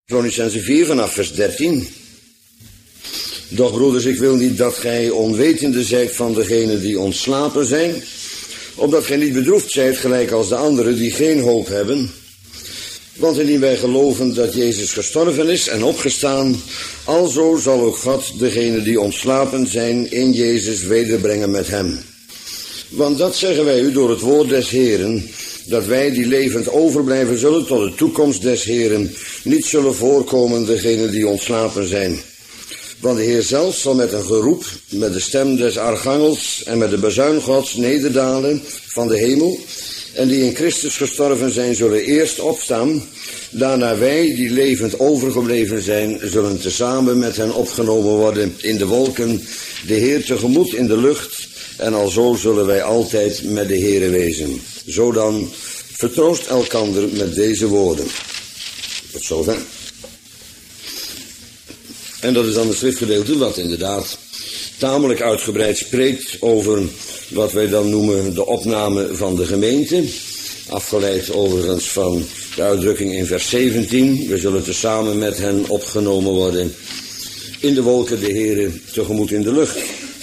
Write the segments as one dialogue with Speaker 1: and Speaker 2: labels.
Speaker 1: Thessalonicenzen 4 vanaf vers 13. Doch broeders, ik wil niet dat gij onwetende zijt van degenen die ontslapen zijn, opdat gij niet bedroefd zijt gelijk als de anderen die geen hoop hebben. Want indien wij geloven dat Jezus gestorven is en opgestaan, alzo zal ook God degenen die ontslapen zijn in Jezus wederbrengen met hem. Want dat zeggen wij u door het woord des Heeren, dat wij die levend overblijven zullen tot de toekomst des Heeren niet zullen voorkomen degenen die ontslapen zijn. Want de Heer zelf zal met een geroep, met de stem des archangels en met de bazuin Gods nederdalen van de hemel. En die in Christus gestorven zijn, zullen eerst opstaan. Daarna wij, die levend overgebleven zijn, zullen tezamen met hen opgenomen worden in de wolken, de Heer tegemoet in de lucht. En alzo zullen wij altijd met de Heere wezen. Zo dan, vertroost elkander met deze woorden. Tot zover. En dat is dan het schriftgedeelte wat inderdaad tamelijk uitgebreid spreekt over wat wij dan noemen de opname van de gemeente. Afgeleid overigens van de uitdrukking in vers 17. We zullen tezamen met hen opgenomen worden in de wolken, de Heere tegemoet in de lucht.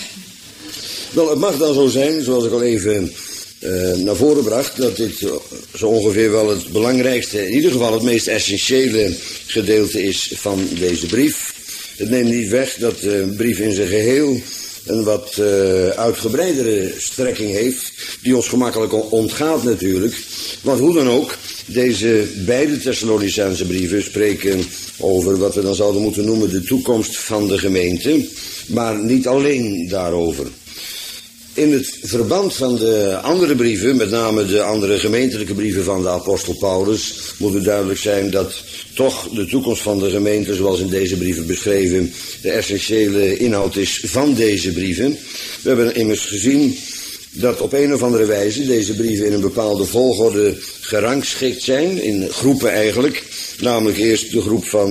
Speaker 1: Wel, het mag dan zo zijn, zoals ik al even naar voren bracht, dat dit zo ongeveer wel het belangrijkste, in ieder geval het meest essentiële gedeelte is van deze brief. Het neemt niet weg dat de brief in zijn geheel een wat uitgebreidere strekking heeft, die ons gemakkelijk ontgaat natuurlijk. Want hoe dan ook, deze beide Thessalonicense brieven spreken over wat we dan zouden moeten noemen de toekomst van de gemeente, maar niet alleen daarover. In het verband van de andere brieven, met name de andere gemeentelijke brieven van de apostel Paulus, moet het duidelijk zijn dat toch de toekomst van de gemeente, zoals in deze brieven beschreven, de essentiële inhoud is van deze brieven. We hebben immers gezien dat op een of andere wijze deze brieven in een bepaalde volgorde gerangschikt zijn, in groepen eigenlijk. Namelijk eerst de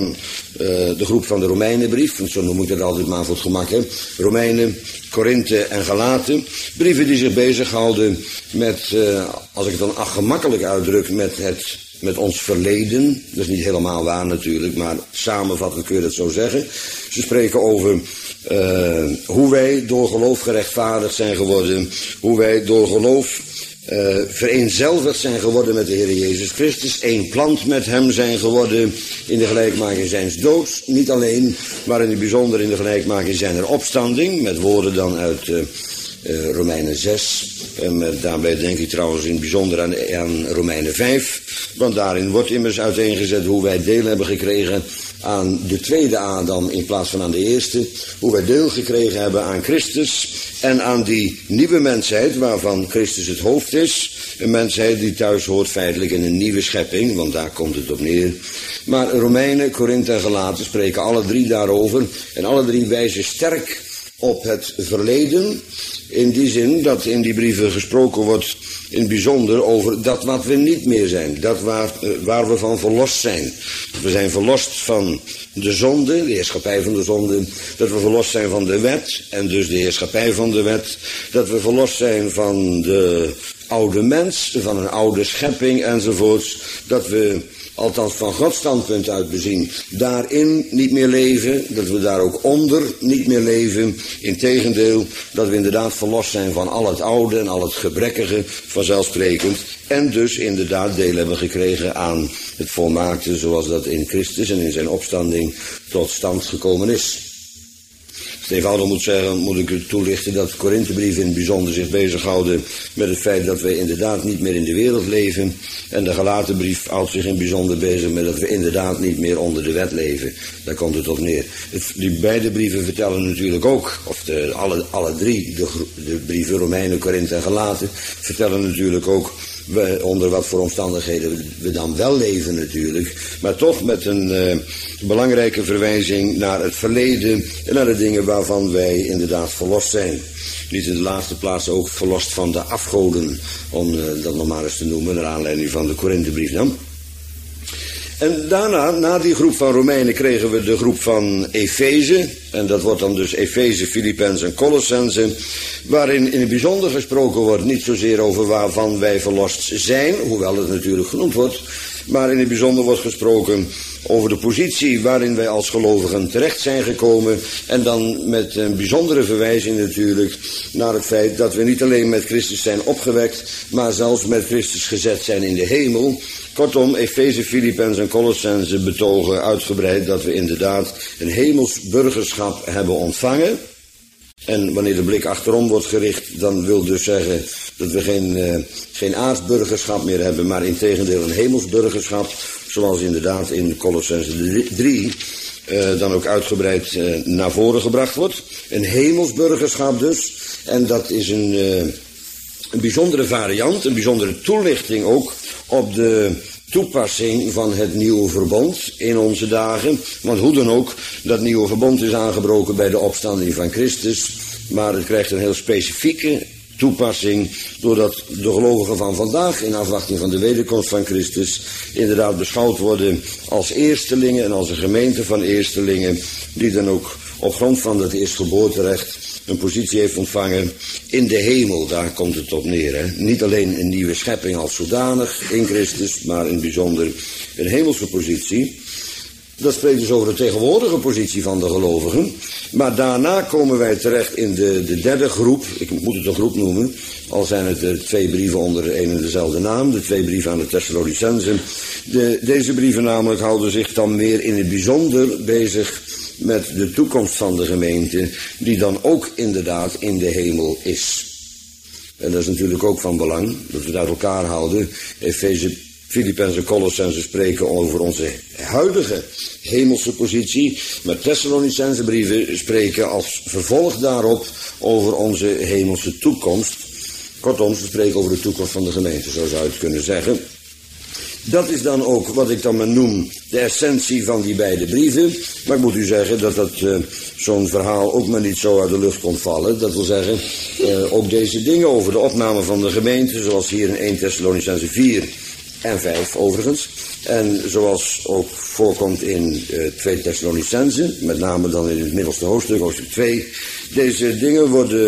Speaker 1: groep van de Romeinenbrief, zo noem ik dat altijd maar voor het gemak, hè. Romeinen, Korinthe en Galaten. Brieven die zich bezighouden met, als ik het dan gemakkelijk uitdruk, met ons verleden. Dat is niet helemaal waar natuurlijk, maar samenvattend kun je dat zo zeggen. Ze spreken over hoe wij door geloof gerechtvaardigd zijn geworden, hoe wij door geloof vereenzelvigd zijn geworden met de Heer Jezus Christus, één plant met hem zijn geworden in de gelijkmaking zijns doods, niet alleen, maar in het bijzonder in de gelijkmaking zijner opstanding, met woorden dan uit Romeinen 6, en daarbij denk ik trouwens in het bijzonder aan Romeinen 5, want daarin wordt immers uiteengezet hoe wij deel hebben gekregen aan de tweede Adam in plaats van aan de eerste, hoe wij deel gekregen hebben aan Christus en aan die nieuwe mensheid waarvan Christus het hoofd is, een mensheid die thuis hoort feitelijk in een nieuwe schepping, want daar komt het op neer. Maar Romeinen, Korinthe en Galaten spreken alle drie daarover en alle drie wijzen sterk op het verleden, in die zin dat in die brieven gesproken wordt in het bijzonder over dat wat we niet meer zijn, dat waar we van verlost zijn. We zijn verlost van de zonde, de heerschappij van de zonde, dat we verlost zijn van de wet en dus de heerschappij van de wet, dat we verlost zijn van de oude mens, van een oude schepping enzovoorts, dat we althans van Gods standpunt uit bezien, daarin niet meer leven, dat we daar ook onder niet meer leven. Integendeel, dat we inderdaad verlost zijn van al het oude en al het gebrekkige, vanzelfsprekend. En dus inderdaad deel hebben gekregen aan het volmaakte, zoals dat in Christus en in zijn opstanding tot stand gekomen is. Eenvoudig moet ik toelichten dat de Korinthebrief in het bijzonder zich bezighouden met het feit dat we inderdaad niet meer in de wereld leven. En de Galatenbrief houdt zich in het bijzonder bezig met dat we inderdaad niet meer onder de wet leven. Daar komt het op neer. Die beide brieven vertellen natuurlijk ook, of alle drie, de brieven Romeinen, Korinthe en Galaten, vertellen natuurlijk ook onder wat voor omstandigheden we dan wel leven natuurlijk, maar toch met een belangrijke verwijzing naar het verleden en naar de dingen waarvan wij inderdaad verlost zijn. Niet in de laatste plaats ook verlost van de afgoden, om dat nog maar eens te noemen, naar aanleiding van de Korinthebrief dan. En daarna, na die groep van Romeinen, kregen we de groep van Efeze. En dat wordt dan dus Efeze, Filippenzen en Colossenzen. Waarin in het bijzonder gesproken wordt, niet zozeer over waarvan wij verlost zijn, hoewel het natuurlijk genoemd wordt. Maar in het bijzonder wordt gesproken over de positie waarin wij als gelovigen terecht zijn gekomen. En dan met een bijzondere verwijzing natuurlijk naar het feit dat we niet alleen met Christus zijn opgewekt, maar zelfs met Christus gezet zijn in de hemel. Kortom, Efeze, Filippenzen en Colossense betogen uitgebreid dat we inderdaad een hemels burgerschap hebben ontvangen. En wanneer de blik achterom wordt gericht, dan wil dus zeggen dat we geen aardsburgerschap meer hebben, maar integendeel een hemelsburgerschap, zoals inderdaad in Colossense 3 dan ook uitgebreid naar voren gebracht wordt. Een hemelsburgerschap dus, en dat is een bijzondere variant, een bijzondere toelichting ook op de toepassing van het nieuwe verbond in onze dagen. Want hoe dan ook, dat nieuwe verbond is aangebroken bij de opstanding van Christus, maar het krijgt een heel specifieke toepassing doordat de gelovigen van vandaag in afwachting van de wederkomst van Christus inderdaad beschouwd worden als eerstelingen en als een gemeente van eerstelingen die dan ook op grond van dat eerstgeboorterecht een positie heeft ontvangen in de hemel. Daar komt het op neer. Hè? Niet alleen een nieuwe schepping als zodanig in Christus, maar in het bijzonder een hemelse positie. Dat spreekt dus over de tegenwoordige positie van de gelovigen. Maar daarna komen wij terecht in de derde groep. Ik moet het een groep noemen, al zijn het er 2 brieven onder een en dezelfde naam. De 2 brieven aan de Thessalonicenzen. Deze brieven namelijk houden zich dan meer in het bijzonder bezig met de toekomst van de gemeente, die dan ook inderdaad in de hemel is. En dat is natuurlijk ook van belang, dat we het uit elkaar houden. Efeze, Filippenzen en Colossense spreken over onze huidige hemelse positie, maar Thessalonicense brieven spreken als vervolg daarop over onze hemelse toekomst. Kortom, ze spreken over de toekomst van de gemeente, zo zou je het kunnen zeggen. Dat is dan ook wat ik dan maar noem de essentie van die beide brieven. Maar ik moet u zeggen dat zo'n verhaal ook maar niet zo uit de lucht kon vallen. Dat wil zeggen, ook deze dingen over de opname van de gemeente, zoals hier in 1 Thessalonicense 4 en 5 overigens. En zoals ook voorkomt in 2 Thessalonicense, met name dan in het middelste hoofdstuk, hoofdstuk 2. Deze dingen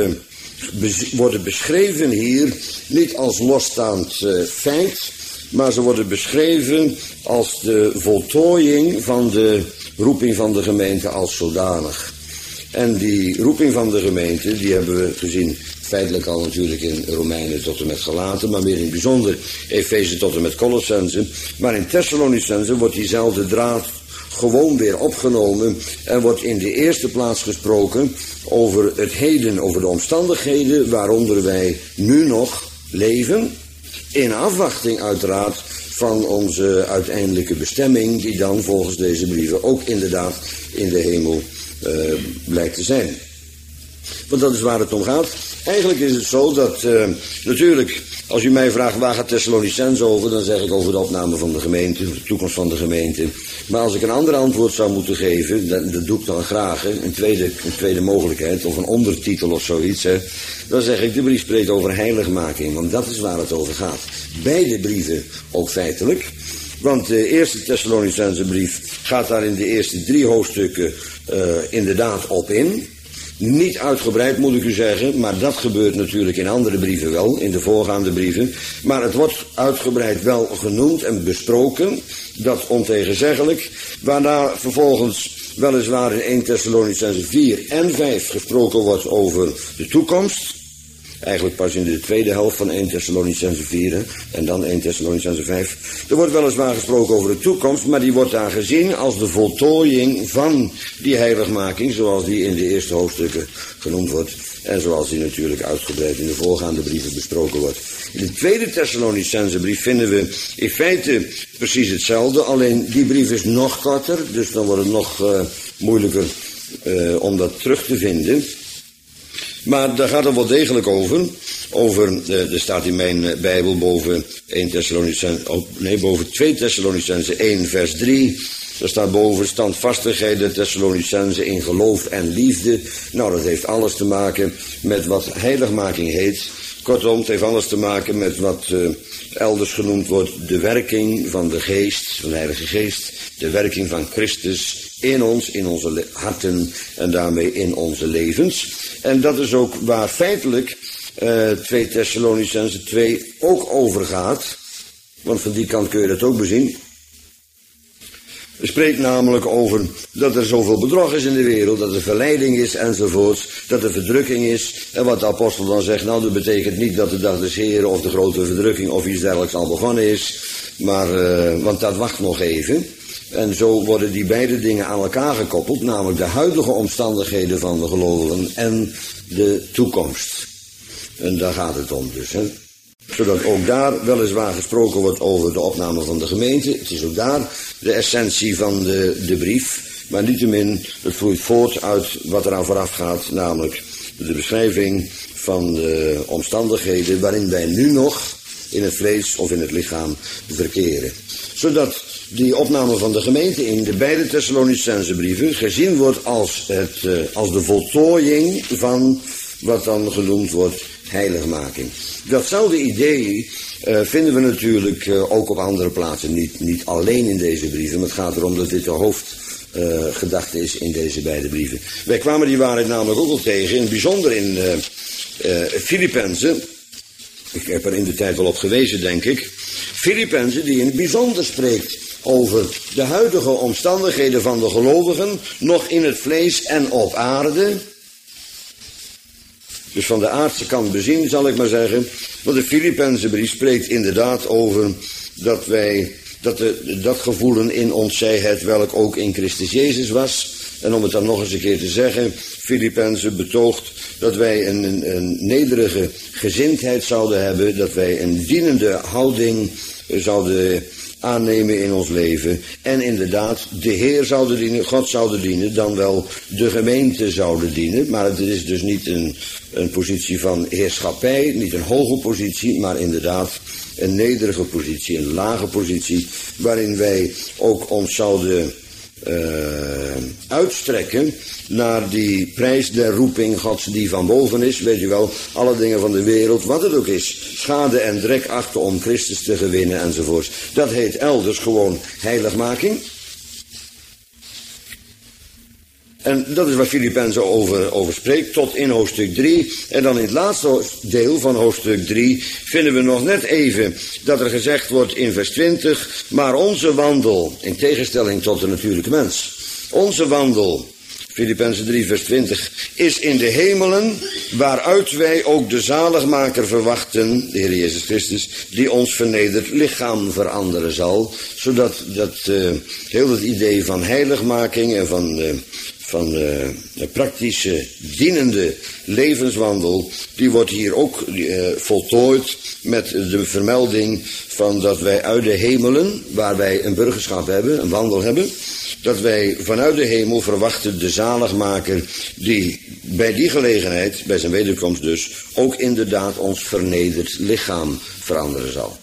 Speaker 1: worden beschreven hier niet als losstaand feit, maar ze worden beschreven als de voltooiing van de roeping van de gemeente als zodanig. En die roeping van de gemeente, die hebben we gezien feitelijk al natuurlijk in Romeinen tot en met Galaten, maar meer in het bijzonder Efeze tot en met Colossense. Maar in Thessalonicense wordt diezelfde draad gewoon weer opgenomen en wordt in de eerste plaats gesproken over het heden, over de omstandigheden waaronder wij nu nog leven, in afwachting uiteraard van onze uiteindelijke bestemming, die dan volgens deze brieven ook inderdaad in de hemel blijkt te zijn. Want dat is waar het om gaat. Eigenlijk is het zo dat, natuurlijk, als u mij vraagt waar gaat Thessalonicense over, dan zeg ik over de opname van de gemeente, de toekomst van de gemeente. Maar als ik een ander antwoord zou moeten geven, dat doe ik dan graag, hè, een tweede mogelijkheid, of een ondertitel of zoiets, hè, dan zeg ik, de brief spreekt over heiligmaking, want dat is waar het over gaat. Beide brieven ook feitelijk, want de eerste Thessalonicense brief gaat daar in de eerste 3 hoofdstukken inderdaad op in. Niet uitgebreid moet ik u zeggen, maar dat gebeurt natuurlijk in andere brieven wel, in de voorgaande brieven. Maar het wordt uitgebreid wel genoemd en besproken, dat ontegenzeggelijk. Waarna vervolgens weliswaar in 1 Thessalonicense 4 en 5 gesproken wordt over de toekomst. Eigenlijk pas in de tweede helft van 1 Thessalonicense 4 en dan 1 Thessalonicense 5. Er wordt weliswaar gesproken over de toekomst, maar die wordt daar gezien als de voltooiing van die heiligmaking, zoals die in de eerste hoofdstukken genoemd wordt. En zoals die natuurlijk uitgebreid in de voorgaande brieven besproken wordt. In de tweede Thessalonicense brief vinden we in feite precies hetzelfde, alleen die brief is nog korter, dus dan wordt het nog moeilijker om dat terug te vinden. Maar daar gaat het wel degelijk over. Er staat in mijn Bijbel boven 2 Thessalonicense 1 vers 3. Er staat boven standvastigheid der Thessalonicense in geloof en liefde. Nou, dat heeft alles te maken met wat heiligmaking heet. Kortom, het heeft alles te maken met wat elders genoemd wordt de werking van de geest, van de Heilige Geest. De werking van Christus in ons, in onze harten en daarmee in onze levens. En dat is ook waar feitelijk 2 Thessalonicense 2 ook over gaat. Want van die kant kun je dat ook bezien. spreekt namelijk over dat er zoveel bedrog is in de wereld, dat er verleiding is enzovoorts, dat er verdrukking is. En wat de apostel dan zegt, nou dat betekent niet dat de dag des Heren of de grote verdrukking of iets dergelijks al begonnen is, maar, want dat wacht nog even. En zo worden die beide dingen aan elkaar gekoppeld, namelijk de huidige omstandigheden van de gelovigen en de toekomst. En daar gaat het om dus, hè. Zodat ook daar weliswaar gesproken wordt over de opname van de gemeente. Het is ook daar de essentie van de brief. Maar niettemin, het vloeit voort uit wat eraan vooraf gaat, namelijk de beschrijving van de omstandigheden waarin wij nu nog in het vlees of in het lichaam verkeren. Zodat die opname van de gemeente in de beide Thessalonicense brieven gezien wordt als de voltooiing van wat dan genoemd wordt heiligmaking. Datzelfde idee vinden we natuurlijk ook op andere plaatsen. Niet alleen in deze brieven, maar het gaat erom dat dit de hoofdgedachte is in deze beide brieven. Wij kwamen die waarheid namelijk ook al tegen, in het bijzonder in Filippenzen. Ik heb er in de tijd wel op gewezen, denk ik. Filippenzen die in het bijzonder spreekt over de huidige omstandigheden van de gelovigen, nog in het vlees en op aarde. Dus van de aardse kant bezien, zal ik maar zeggen. Want de Filippenzenbrief spreekt inderdaad over dat gevoelen in ons zij het welk ook in Christus Jezus was. En om het dan nog eens een keer te zeggen, Filippenzen betoogt dat wij een nederige gezindheid zouden hebben, dat wij een dienende houding zouden aannemen in ons leven. En inderdaad, de Heer zouden dienen, God zouden dienen, dan wel de gemeente zouden dienen. Maar het is dus niet een positie van heerschappij, niet een hoge positie, maar inderdaad een nederige positie, een lage positie, waarin wij ook ons zouden uitstrekken naar die prijs der roeping Gods die van boven is. Weet je wel, alle dingen van de wereld, wat het ook is, schade en drek achten om Christus te gewinnen enzovoorts. Dat heet elders gewoon heiligmaking. En dat is waar Filippenzen over spreekt, tot in hoofdstuk 3. En dan in het laatste deel van hoofdstuk 3 vinden we nog net even dat er gezegd wordt in vers 20, maar onze wandel, in tegenstelling tot de natuurlijke mens, onze wandel, Filippenzen 3 vers 20, is in de hemelen, waaruit wij ook de zaligmaker verwachten, de Heer Jezus Christus, die ons vernederd lichaam veranderen zal, zodat heel het idee van heiligmaking en van de praktische, dienende levenswandel, die wordt hier ook voltooid met de vermelding van dat wij uit de hemelen, waar wij een burgerschap hebben, een wandel hebben, dat wij vanuit de hemel verwachten de zaligmaker die bij die gelegenheid, bij zijn wederkomst dus, ook inderdaad ons vernederd lichaam veranderen zal.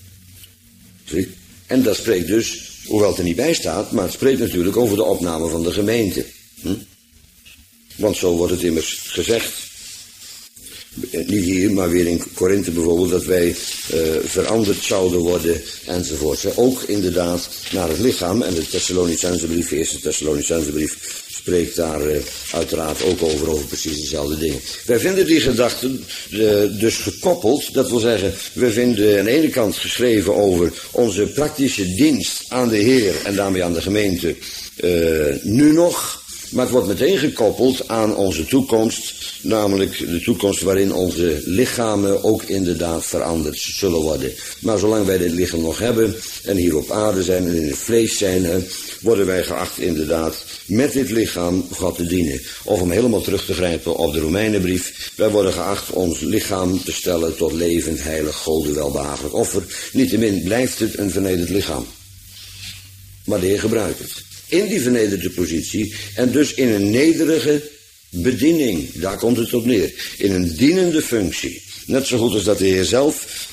Speaker 1: En dat spreekt dus, hoewel het er niet bij staat, maar het spreekt natuurlijk over de opname van de gemeente. Want zo wordt het immers gezegd, niet hier, maar weer in Korinthe bijvoorbeeld, dat wij veranderd zouden worden enzovoort. Ook inderdaad naar het lichaam. En de Thessalonicense brief, de eerste Thessalonicense brief, spreekt daar uiteraard ook over precies dezelfde dingen. Wij vinden die gedachten dus gekoppeld, dat wil zeggen, we vinden aan de ene kant geschreven over onze praktische dienst aan de Heer en daarmee aan de gemeente nu nog. Maar het wordt meteen gekoppeld aan onze toekomst, namelijk de toekomst waarin onze lichamen ook inderdaad veranderd zullen worden. Maar zolang wij dit lichaam nog hebben en hier op aarde zijn en in het vlees zijn, worden wij geacht inderdaad met dit lichaam God te dienen. Of om helemaal terug te grijpen op de Romeinenbrief, wij worden geacht ons lichaam te stellen tot levend, heilig, Gode welbehagelijk offer. Niettemin blijft het een vernederd lichaam. Maar de Heer gebruikt het. In die vernederde positie en dus in een nederige bediening, daar komt het op neer. In een dienende functie. Net zo goed als dat de Heer zelf,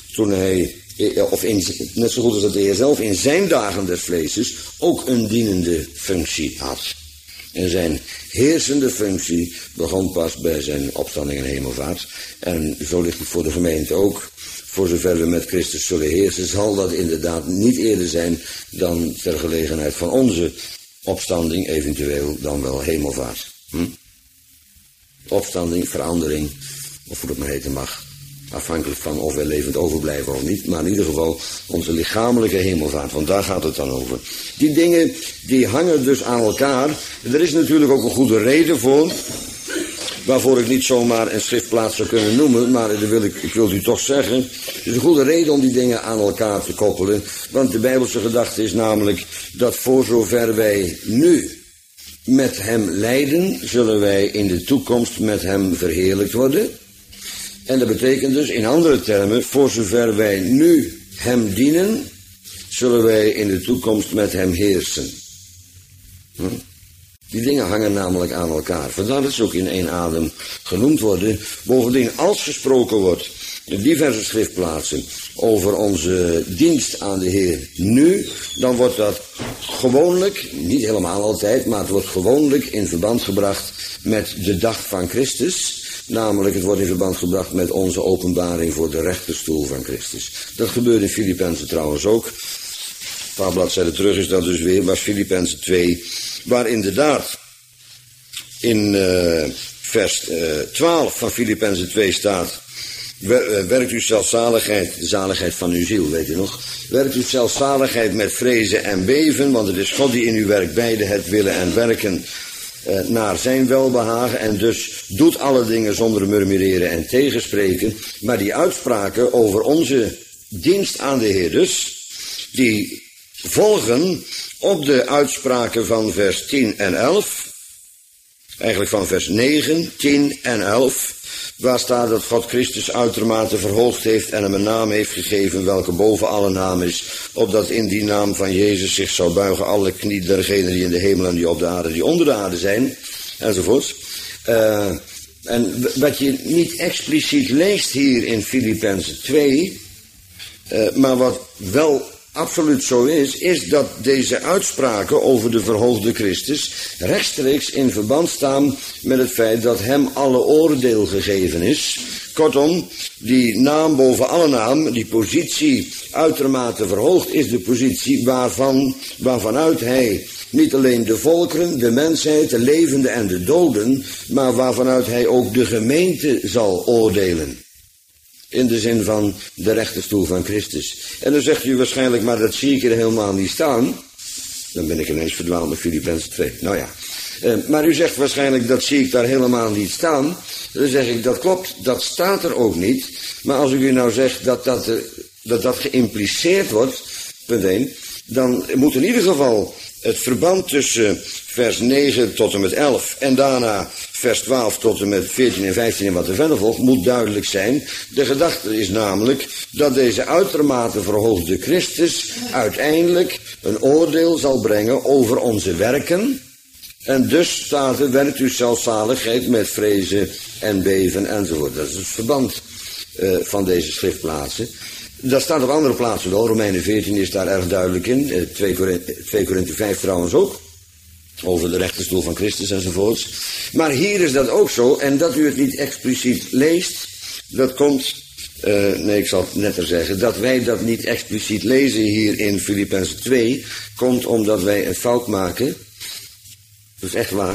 Speaker 1: net zo goed als dat de Heer zelf in zijn dagen des vleeses ook een dienende functie had. En zijn heersende functie begon pas bij zijn opstanding en hemelvaart. En zo ligt het voor de gemeente ook. Voor zover we met Christus zullen heersen, zal dat inderdaad niet eerder zijn dan ter gelegenheid van onze opstanding, eventueel dan wel hemelvaart. Opstanding, verandering, of hoe dat maar heten mag. Afhankelijk van of wij levend overblijven of niet. Maar in ieder geval onze lichamelijke hemelvaart. Want daar gaat het dan over. Die dingen die hangen dus aan elkaar. Er is natuurlijk ook een goede reden voor. Waarvoor ik niet zomaar een schriftplaats zou kunnen noemen. Maar ik wil u toch zeggen. Het is een goede reden om die dingen aan elkaar te koppelen. Want de Bijbelse gedachte is namelijk dat voor zover wij nu met hem lijden, zullen wij in de toekomst met hem verheerlijkt worden. En dat betekent dus in andere termen, voor zover wij nu hem dienen, zullen wij in de toekomst met hem heersen. Die dingen hangen namelijk aan elkaar. Vandaar dat ze ook in één adem genoemd worden. Bovendien, als gesproken wordt in diverse schriftplaatsen over onze dienst aan de Heer nu, dan wordt dat gewoonlijk, niet helemaal altijd, maar het wordt gewoonlijk in verband gebracht met de dag van Christus. Namelijk, het wordt in verband gebracht met onze openbaring voor de rechterstoel van Christus. Dat gebeurt in Filippenzen trouwens ook. Een paar bladzijden terug is dat dus weer, was Filippenzen 2, waar inderdaad in vers 12 van Filippenzen 2 staat: werkt u zelfzaligheid, de zaligheid van uw ziel, weet u nog? Werkt u zelfzaligheid met vrezen en beven, want het is God die in u werkt, beide het willen en werken naar zijn welbehagen. En dus doet alle dingen zonder murmureren en tegenspreken. Maar die uitspraken over onze dienst aan de Heer dus, die volgen op de uitspraken van vers 10 en 11. Eigenlijk van vers 9, 10 en 11. Waar staat dat God Christus uitermate verhoogd heeft en hem een naam heeft gegeven welke boven alle naam is, opdat in die naam van Jezus zich zou buigen alle knie dergenen die in de hemel en die op de aarde, die onder de aarde zijn, enzovoorts. En wat je niet expliciet leest hier in Filippenzen 2, maar wat wel absoluut zo is dat deze uitspraken over de verhoogde Christus rechtstreeks in verband staan met het feit dat hem alle oordeel gegeven is. Kortom, die naam boven alle naam, die positie uitermate verhoogd, is de positie waarvanuit hij niet alleen de volkeren, de mensheid, de levenden en de doden, maar waarvanuit hij ook de gemeente zal oordelen. In de zin van de rechterstoel van Christus. En dan zegt u waarschijnlijk, maar dat zie ik er helemaal niet staan. Dan ben ik ineens verdwaald met Filippenzen 2. Nou ja. Maar u zegt waarschijnlijk, dat zie ik daar helemaal niet staan. Dan zeg ik, dat klopt, dat staat er ook niet. Maar als ik u nou zeg dat geïmpliceerd wordt, punt 1, dan moet in ieder geval het verband tussen vers 9 tot en met 11 en daarna vers 12 tot en met 14 en 15 en wat er verder volgt, moet duidelijk zijn. De gedachte is namelijk dat deze uitermate verhoogde Christus uiteindelijk een oordeel zal brengen over onze werken. En dus staat er, werkt u zelfzaligheid met vrezen en beven enzovoort. Dat is het verband van deze schriftplaatsen. Dat staat op andere plaatsen wel. Romeinen 14 is daar erg duidelijk in. 2 Korinthe 5 trouwens ook. Over de rechterstoel van Christus enzovoorts. Maar hier is dat ook zo. En dat u het niet expliciet leest, dat komt, ik zal het netter zeggen, dat wij dat niet expliciet lezen hier in Filippenzen 2, komt omdat wij een fout maken. Dat is echt waar.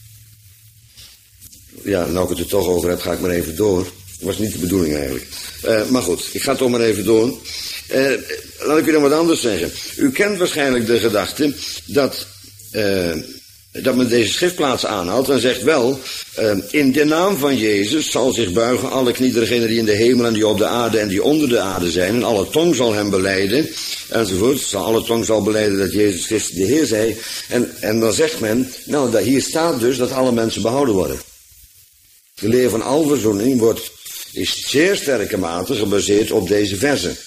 Speaker 1: Ja, nou ik het er toch over heb, ga ik maar even door. Dat was niet de bedoeling eigenlijk. Maar goed, ik ga toch maar even door. Laat ik u dan wat anders zeggen. U kent waarschijnlijk de gedachte dat men deze schriftplaats aanhaalt en zegt wel, in de naam van Jezus zal zich buigen alle knie dergenen die in de hemel en die op de aarde en die onder de aarde zijn, en alle tong zal hem belijden, enzovoort. Alle tong zal belijden dat Jezus Christus de Heer zij. En dan zegt men, nou, hier staat dus dat alle mensen behouden worden. De leer van alverzoening is zeer sterke mate gebaseerd op deze verzen.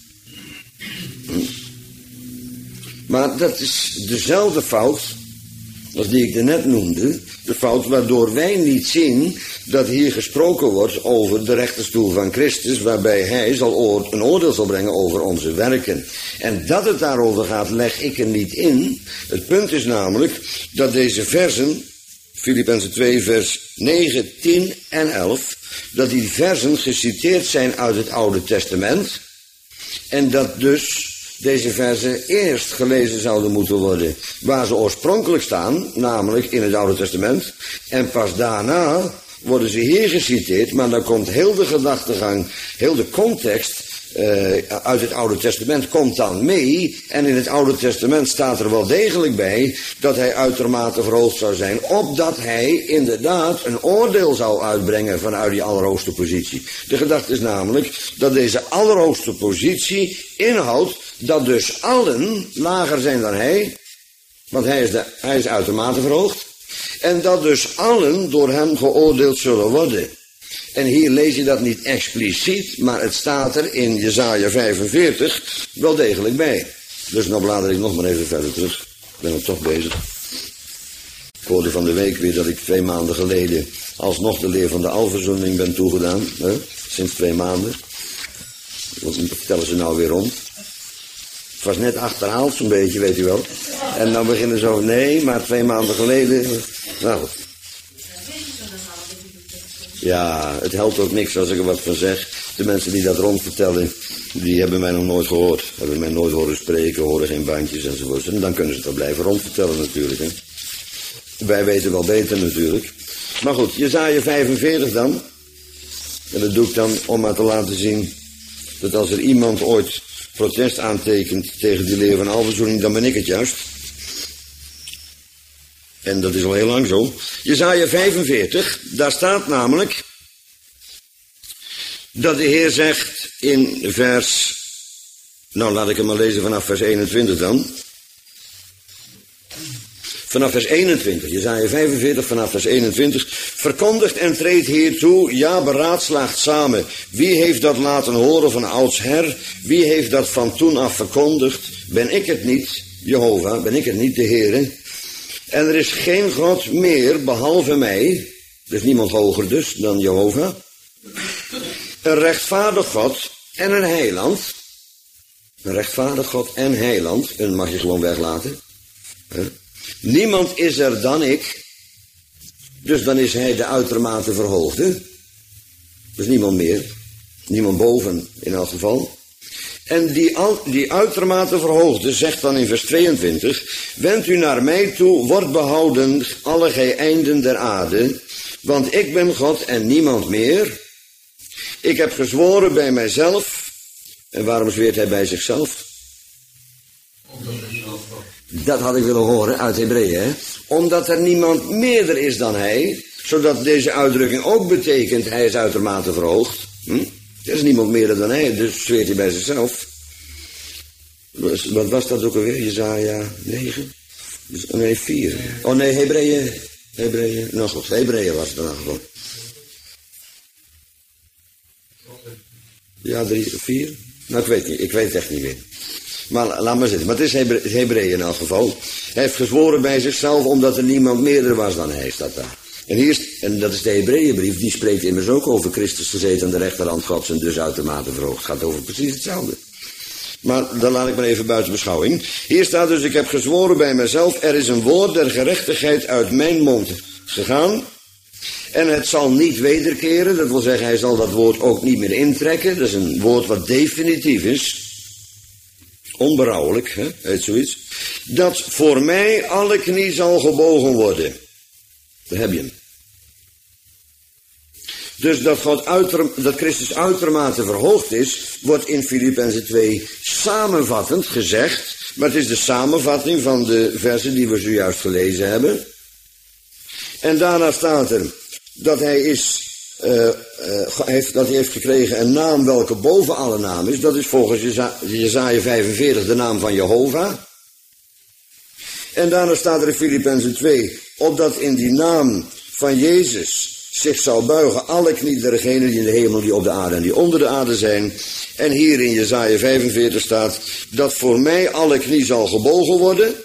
Speaker 1: Maar dat is dezelfde fout als die ik net noemde. De fout waardoor wij niet zien dat hier gesproken wordt over de rechterstoel van Christus, waarbij hij een oordeel zal brengen over onze werken. En dat het daarover gaat, leg ik er niet in. Het punt is namelijk dat deze versen, Filippenzen 2 vers 9, 10 en 11, dat die versen geciteerd zijn uit het Oude Testament. En dat dus deze versen eerst gelezen zouden moeten worden waar ze oorspronkelijk staan, namelijk in het Oude Testament. En pas daarna worden ze hier geciteerd, maar dan komt heel de gedachtegang, heel de context uit het Oude Testament komt dan mee. En in het Oude Testament staat er wel degelijk bij dat hij uitermate verhoogd zou zijn, opdat hij inderdaad een oordeel zou uitbrengen vanuit die allerhoogste positie. De gedachte is namelijk dat deze allerhoogste positie inhoudt dat dus allen lager zijn dan hij, want hij is uitermate verhoogd, en dat dus allen door hem geoordeeld zullen worden. En hier lees je dat niet expliciet, maar het staat er in Jesaja 45 wel degelijk bij. Dus nou blader ik nog maar even verder terug. Ik ben er toch bezig. Ik hoorde van de week weer dat ik 2 maanden geleden alsnog de leer van de alverzoening ben toegedaan. Sinds 2 maanden. Wat vertellen ze nou weer rond? Het was net achterhaald zo'n beetje, weet u wel. En dan beginnen ze over, nee, maar 2 maanden geleden. Nou goed. Ja, het helpt ook niks als ik er wat van zeg. De mensen die dat rondvertellen, die hebben mij nog nooit gehoord. Hebben mij nooit horen spreken, horen geen bandjes enzovoort. En dan kunnen ze het wel blijven rondvertellen natuurlijk. Hè. Wij weten wel beter natuurlijk. Maar goed, Jesaja 45 dan. En dat doe ik dan om maar te laten zien dat als er iemand ooit protest aantekent tegen die leer van alverzoening, dan ben ik het juist. En dat is al heel lang zo. Jesaja 45, daar staat namelijk dat de Heer zegt in vers, nou laat ik hem maar lezen vanaf vers 21 dan. Vanaf vers 21, Jesaja 45 vanaf vers 21. Verkondigt en treedt hier toe, ja beraadslaagt samen. Wie heeft dat laten horen van oudsher? Wie heeft dat van toen af verkondigd? Ben ik het niet, Jehovah, ben ik het niet, de Heere? En er is geen God meer behalve mij, dus niemand hoger dus dan Jehovah. Een rechtvaardig God en een heiland. Een rechtvaardig God en heiland, en mag je gewoon weglaten. Niemand is er dan ik, dus dan is hij de uitermate verhoogde. Dus niemand meer, niemand boven in elk geval. En die uitermate verhoogde zegt dan in vers 22, wend u naar mij toe, word behouden, alle gij einden der aarde, want ik ben God en niemand meer. Ik heb gezworen bij mijzelf. En waarom zweert hij bij zichzelf? Dat had ik willen horen uit Hebreeën, hè? Omdat er niemand meerder is dan hij, zodat deze uitdrukking ook betekent, hij is uitermate verhoogd. Er is niemand meer dan hij, dus zweert hij bij zichzelf. Wat was dat ook alweer? Jesaja 9? Nee, 4. Oh nee, Hebreeën. Nou goed, Hebreeën was het dan gewoon. Ja, 3 of 4? Nou, ik weet niet. Ik weet het echt niet meer. Maar laat maar zitten. Maar het is Hebreeën in elk geval. Hij heeft gezworen bij zichzelf omdat er niemand meerder was dan hij, staat daar. En dat is de Hebreeënbrief, die spreekt immers ook over Christus gezeten aan de rechterhand Gods en dus uitermate verhoogd. Het gaat over precies hetzelfde. Maar dan laat ik maar even buiten beschouwing. Hier staat dus, ik heb gezworen bij mezelf, er is een woord der gerechtigheid uit mijn mond gegaan. En het zal niet wederkeren, dat wil zeggen, hij zal dat woord ook niet meer intrekken. Dat is een woord wat definitief is. Onberouwelijk, hè, heet zoiets. Dat voor mij alle knie zal gebogen worden. Daar heb je hem. Dus dat Christus uitermate verhoogd is, wordt in Filippenzen 2 samenvattend gezegd. Maar het is de samenvatting van de versen die we zojuist gelezen hebben. En daarna staat er dat hij heeft gekregen een naam welke boven alle naam is. Dat is volgens Jesaja 45 de naam van Jehovah. En daarna staat er in Filippenzen 2, opdat in die naam van Jezus zich zou buigen alle knie dergenen die in de hemel, die op de aarde en die onder de aarde zijn. En hier in Jesaja 45 staat dat voor mij alle knie zal gebogen worden.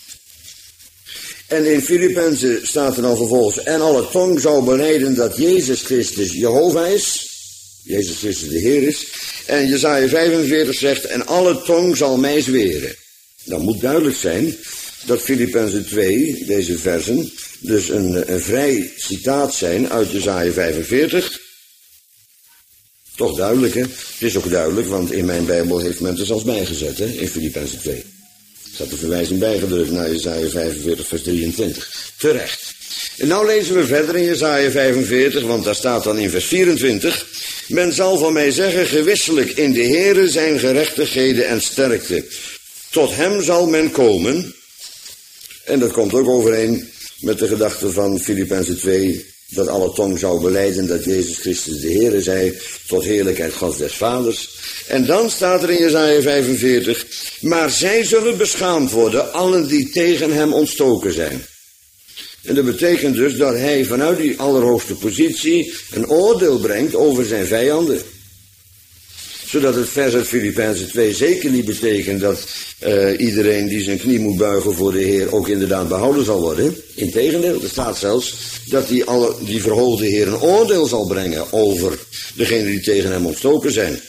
Speaker 1: En in Filippenzen staat er dan vervolgens, en alle tong zou belijden dat Jezus Christus Jehovah is. Jezus Christus de Heer is. En Jesaja 45 zegt, en alle tong zal mij zweren. Dan moet duidelijk zijn dat Filippenzen 2, deze versen, dus een vrij citaat zijn uit Jesaja 45. Toch duidelijk, hè? Het is ook duidelijk, want in mijn Bijbel heeft men het er zelfs bijgezet, hè? In Filippenzen 2. Er staat de verwijzing bijgedrukt naar Jesaja 45 vers 23. Terecht. En nou lezen we verder in Jesaja 45, want daar staat dan in vers 24... Men zal van mij zeggen, gewisselijk in de Heere zijn gerechtigheden en sterkte. Tot hem zal men komen. En dat komt ook overeen met de gedachte van Filippenzen 2... dat alle tong zou belijden dat Jezus Christus de Heere zij, tot heerlijkheid Gods des Vaders. En dan staat er in Jesaja 45... maar zij zullen beschaamd worden, allen die tegen hem ontstoken zijn. En dat betekent dus dat hij vanuit die allerhoogste positie een oordeel brengt over zijn vijanden. Zodat het vers uit Filippenzen 2 zeker niet betekent dat iedereen die zijn knie moet buigen voor de Heer ook inderdaad behouden zal worden. Integendeel, er staat zelfs dat die verhoogde Heer een oordeel zal brengen over degenen die tegen hem ontstoken zijn.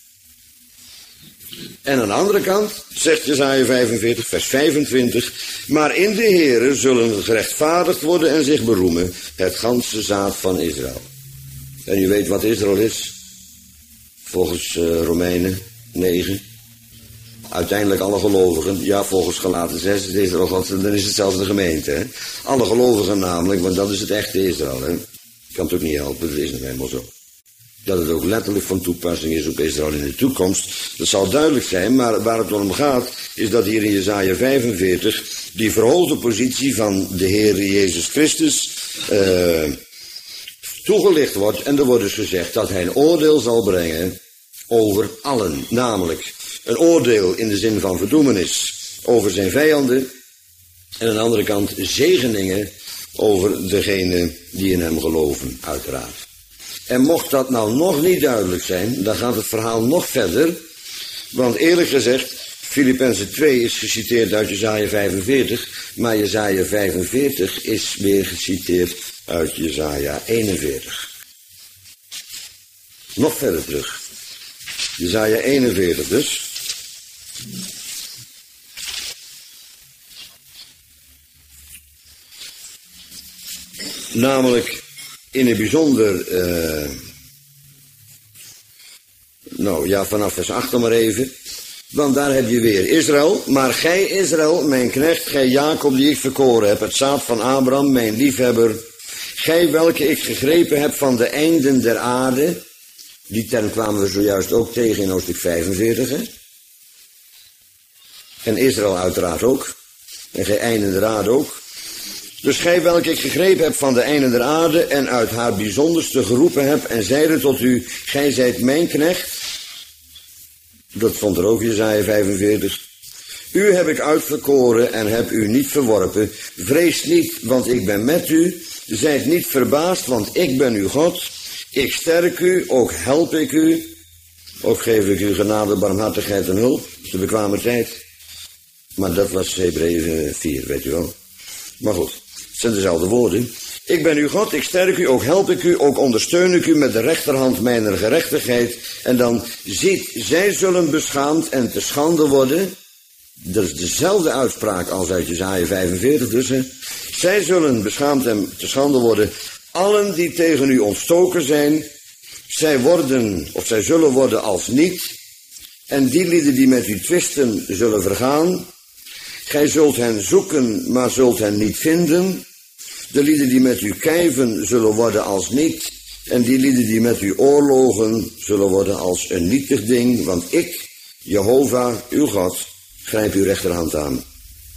Speaker 1: En aan de andere kant zegt Jesaja 45 vers 25... maar in de Heere zullen gerechtvaardigd worden en zich beroemen het ganse zaad van Israël. En u weet wat Israël is, volgens Romeinen 9. Uiteindelijk alle gelovigen, ja volgens Galaten 6 is Israël God, dan is het zelfs de gemeente. Hè? Alle gelovigen namelijk, want dat is het echte Israël. Hè? Ik kan het ook niet helpen, dat is nog helemaal zo. Dat het ook letterlijk van toepassing is op Israël in de toekomst. Dat zal duidelijk zijn, maar waar het om gaat is dat hier in Jesaja 45 die verhoogde positie van de Heer Jezus Christus toegelicht wordt. En er wordt dus gezegd dat hij een oordeel zal brengen over allen. Namelijk een oordeel in de zin van verdoemenis over zijn vijanden. En aan de andere kant zegeningen over degenen die in hem geloven, uiteraard. En mocht dat nou nog niet duidelijk zijn, dan gaat het verhaal nog verder. Want eerlijk gezegd, Filippenzen 2 is geciteerd uit Jesaja 45, maar Jesaja 45 is weer geciteerd uit Jesaja 41. Nog verder terug. Jesaja 41 dus. Namelijk in het bijzonder, vanaf vers 8 maar even. Want daar heb je weer Israël. Maar gij Israël, mijn knecht, gij Jacob die ik verkoren heb, het zaad van Abraham, mijn liefhebber. Gij welke ik gegrepen heb van de einden der aarde. Die term kwamen we zojuist ook tegen in hoofdstuk 45. Hè? En Israël uiteraard ook. En gij einden der aarde ook. Dus gij welke ik gegrepen heb van de einden der aarde en uit haar bijzonderste geroepen heb en zeide tot u, gij zijt mijn knecht. Dat stond er ook in Jesaja 45. U heb ik uitverkoren en heb u niet verworpen. Vrees niet, want ik ben met u. Zijt niet verbaasd, want ik ben uw God. Ik sterk u, ook help ik u. Ook geef ik u genade, barmhartigheid en hulp. De bekwame tijd. Maar dat was Hebreeën 4, weet u wel. Maar goed. Het zijn dezelfde woorden. Ik ben uw God, ik sterk u, ook help ik u, ook ondersteun ik u met de rechterhand mijner gerechtigheid. En dan ziet, zij zullen beschaamd en te schande worden. Dat is dezelfde uitspraak als uit Jesaja 45 dus. Hè. Zij zullen beschaamd en te schande worden, allen die tegen u ontstoken zijn. Zij zullen worden als niet. En die lieden die met u twisten zullen vergaan. Gij zult hen zoeken, maar zult hen niet vinden. De lieden die met u kijven zullen worden als niet. En die lieden die met u oorlogen zullen worden als een nietig ding. Want ik, Jehovah, uw God, grijp uw rechterhand aan.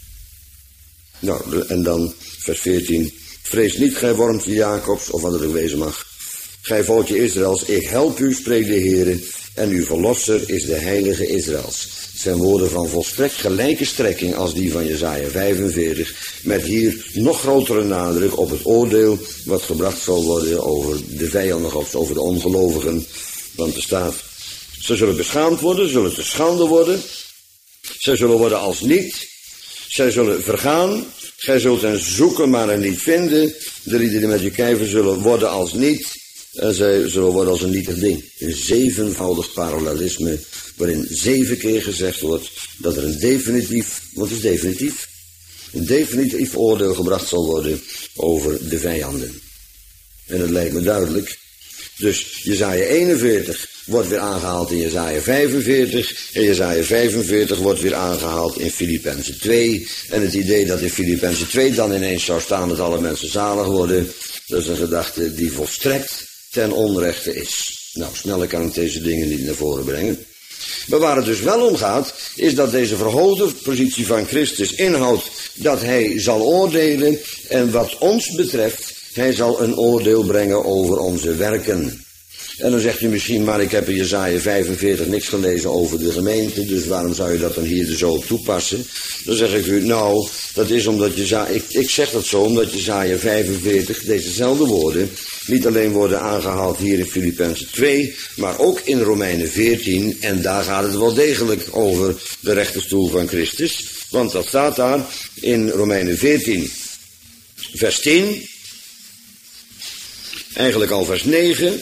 Speaker 1: Nou, en dan vers 14. Vrees niet, gij wormtje Jacobs, of wat het ook wezen mag. Gij volkje Israëls, ik help u, spreekt de Heere. En uw verlosser is de heilige Israëls. Het zijn woorden van volstrekt gelijke strekking als die van Jesaja 45, met hier nog grotere nadruk op het oordeel wat gebracht zal worden over de vijanden Gods, over de ongelovigen. Want er staat, ze zullen beschaamd worden, zullen te schande worden, zij zullen worden als niet, zij zullen vergaan, gij zult hen zoeken maar hen niet vinden, de lieden die met u kijven zullen worden als niet, en zij zullen worden als een nietig ding. Een zevenvoudig parallelisme, waarin 7 keer gezegd wordt dat er een definitief, wat is definitief? Een definitief oordeel gebracht zal worden over de vijanden. En het lijkt me duidelijk Dus Jesaja 41 wordt weer aangehaald in Jesaja 45. En Jesaja 45 wordt weer aangehaald in Filippenzen 2. En het idee dat in Filippenzen 2 dan ineens zou staan dat alle mensen zalig worden, dat is een gedachte die volstrekt ten onrechte is. Nou, sneller kan ik deze dingen niet naar voren brengen. Maar waar het dus wel om gaat, is dat deze verhoogde positie van Christus inhoudt dat hij zal oordelen. En wat ons betreft, hij zal een oordeel brengen over onze werken. En dan zegt u misschien, maar ik heb in Jesaja 45 niks gelezen over de gemeente, dus waarom zou je dat dan hier er zo op toepassen? Dan zeg ik u, nou, dat is omdat ik zeg dat zo, omdat Jesaja 45, dezezelfde woorden, niet alleen worden aangehaald hier in Filippenzen 2, maar ook in Romeinen 14, en daar gaat het wel degelijk over de rechterstoel van Christus, want dat staat daar in Romeinen 14, vers 10, eigenlijk al vers 9,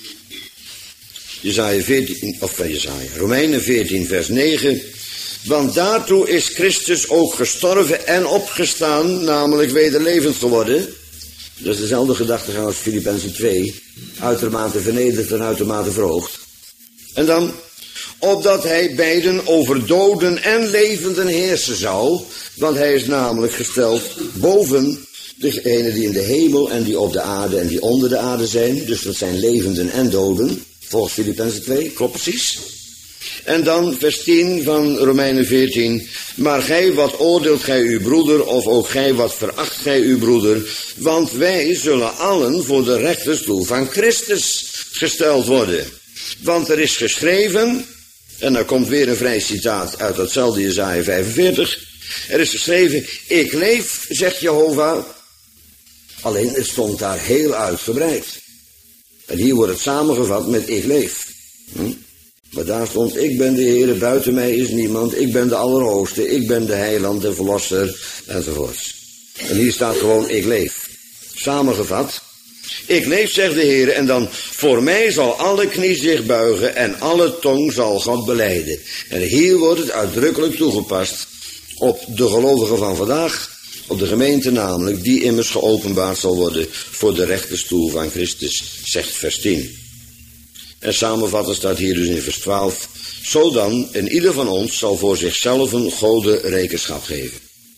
Speaker 1: Romeinen 14 vers 9. Want daartoe is Christus ook gestorven en opgestaan, namelijk wederlevend geworden. Dat is dezelfde gedachtegang als Filippenzen 2. Uitermate vernederd en uitermate verhoogd. En dan, opdat hij beiden over doden en levenden heersen zou. Want hij is namelijk gesteld boven degenen die in de hemel en die op de aarde en die onder de aarde zijn. Dus dat zijn levenden en doden. Volgens Filippenzen 2, klopt precies. En dan vers 10 van Romeinen 14. Maar gij, wat oordeelt gij uw broeder, of ook gij, wat veracht gij uw broeder? Want wij zullen allen voor de rechterstoel van Christus gesteld worden. Want er is geschreven, en daar komt weer een vrij citaat uit datzelfde Jesaja 45. Er is geschreven, ik leef, zegt Jehovah. Alleen het stond daar heel uitgebreid. En hier wordt het samengevat met ik leef. Maar daar stond, ik ben de Heere, buiten mij is niemand, ik ben de Allerhoogste, ik ben de Heiland, de Verlosser, enzovoorts. En hier staat gewoon, ik leef. Samengevat, ik leef, zegt de Heere, en dan, voor mij zal alle knie zich buigen en alle tong zal God belijden. En hier wordt het uitdrukkelijk toegepast op de gelovigen van vandaag, op de gemeente namelijk, die immers geopenbaard zal worden voor de rechterstoel van Christus, zegt vers 10. En samenvatten staat hier dus in vers 12. Zodan en ieder van ons zal voor zichzelf een Gode rekenschap geven.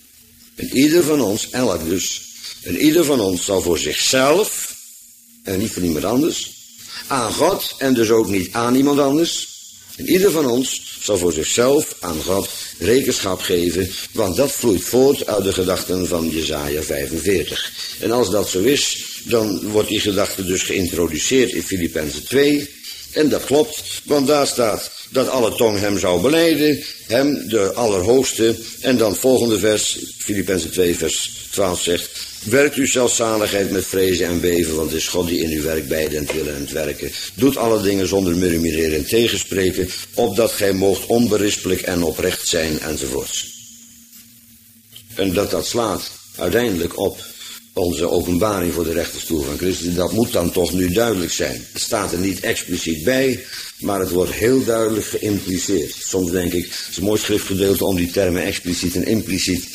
Speaker 1: En ieder van ons, elk dus, en ieder van ons zal voor zichzelf, en niet voor iemand anders, aan God en dus ook niet aan iemand anders. En ieder van ons zal voor zichzelf aan God rekenschap geven, want dat vloeit voort uit de gedachten van Jesaja 45. En als dat zo is, dan wordt die gedachte dus geïntroduceerd in Filippenzen 2. En dat klopt, want daar staat dat alle tong hem zou belijden, hem de Allerhoogste. En dan volgende vers, Filippenzen 2 vers 12 zegt, werkt u zelfzaligheid met vrezen en beven, want het is God die in uw werk beide en het willen en het werken. Doet alle dingen zonder murmureren en tegenspreken, opdat gij moogt onberispelijk en oprecht zijn, enzovoorts. En dat slaat uiteindelijk op onze openbaring voor de rechterstoel van Christus, dat moet dan toch nu duidelijk zijn. Het staat er niet expliciet bij, maar het wordt heel duidelijk geïmpliceerd. Soms denk ik, het is een mooi schriftgedeelte om die termen expliciet en impliciet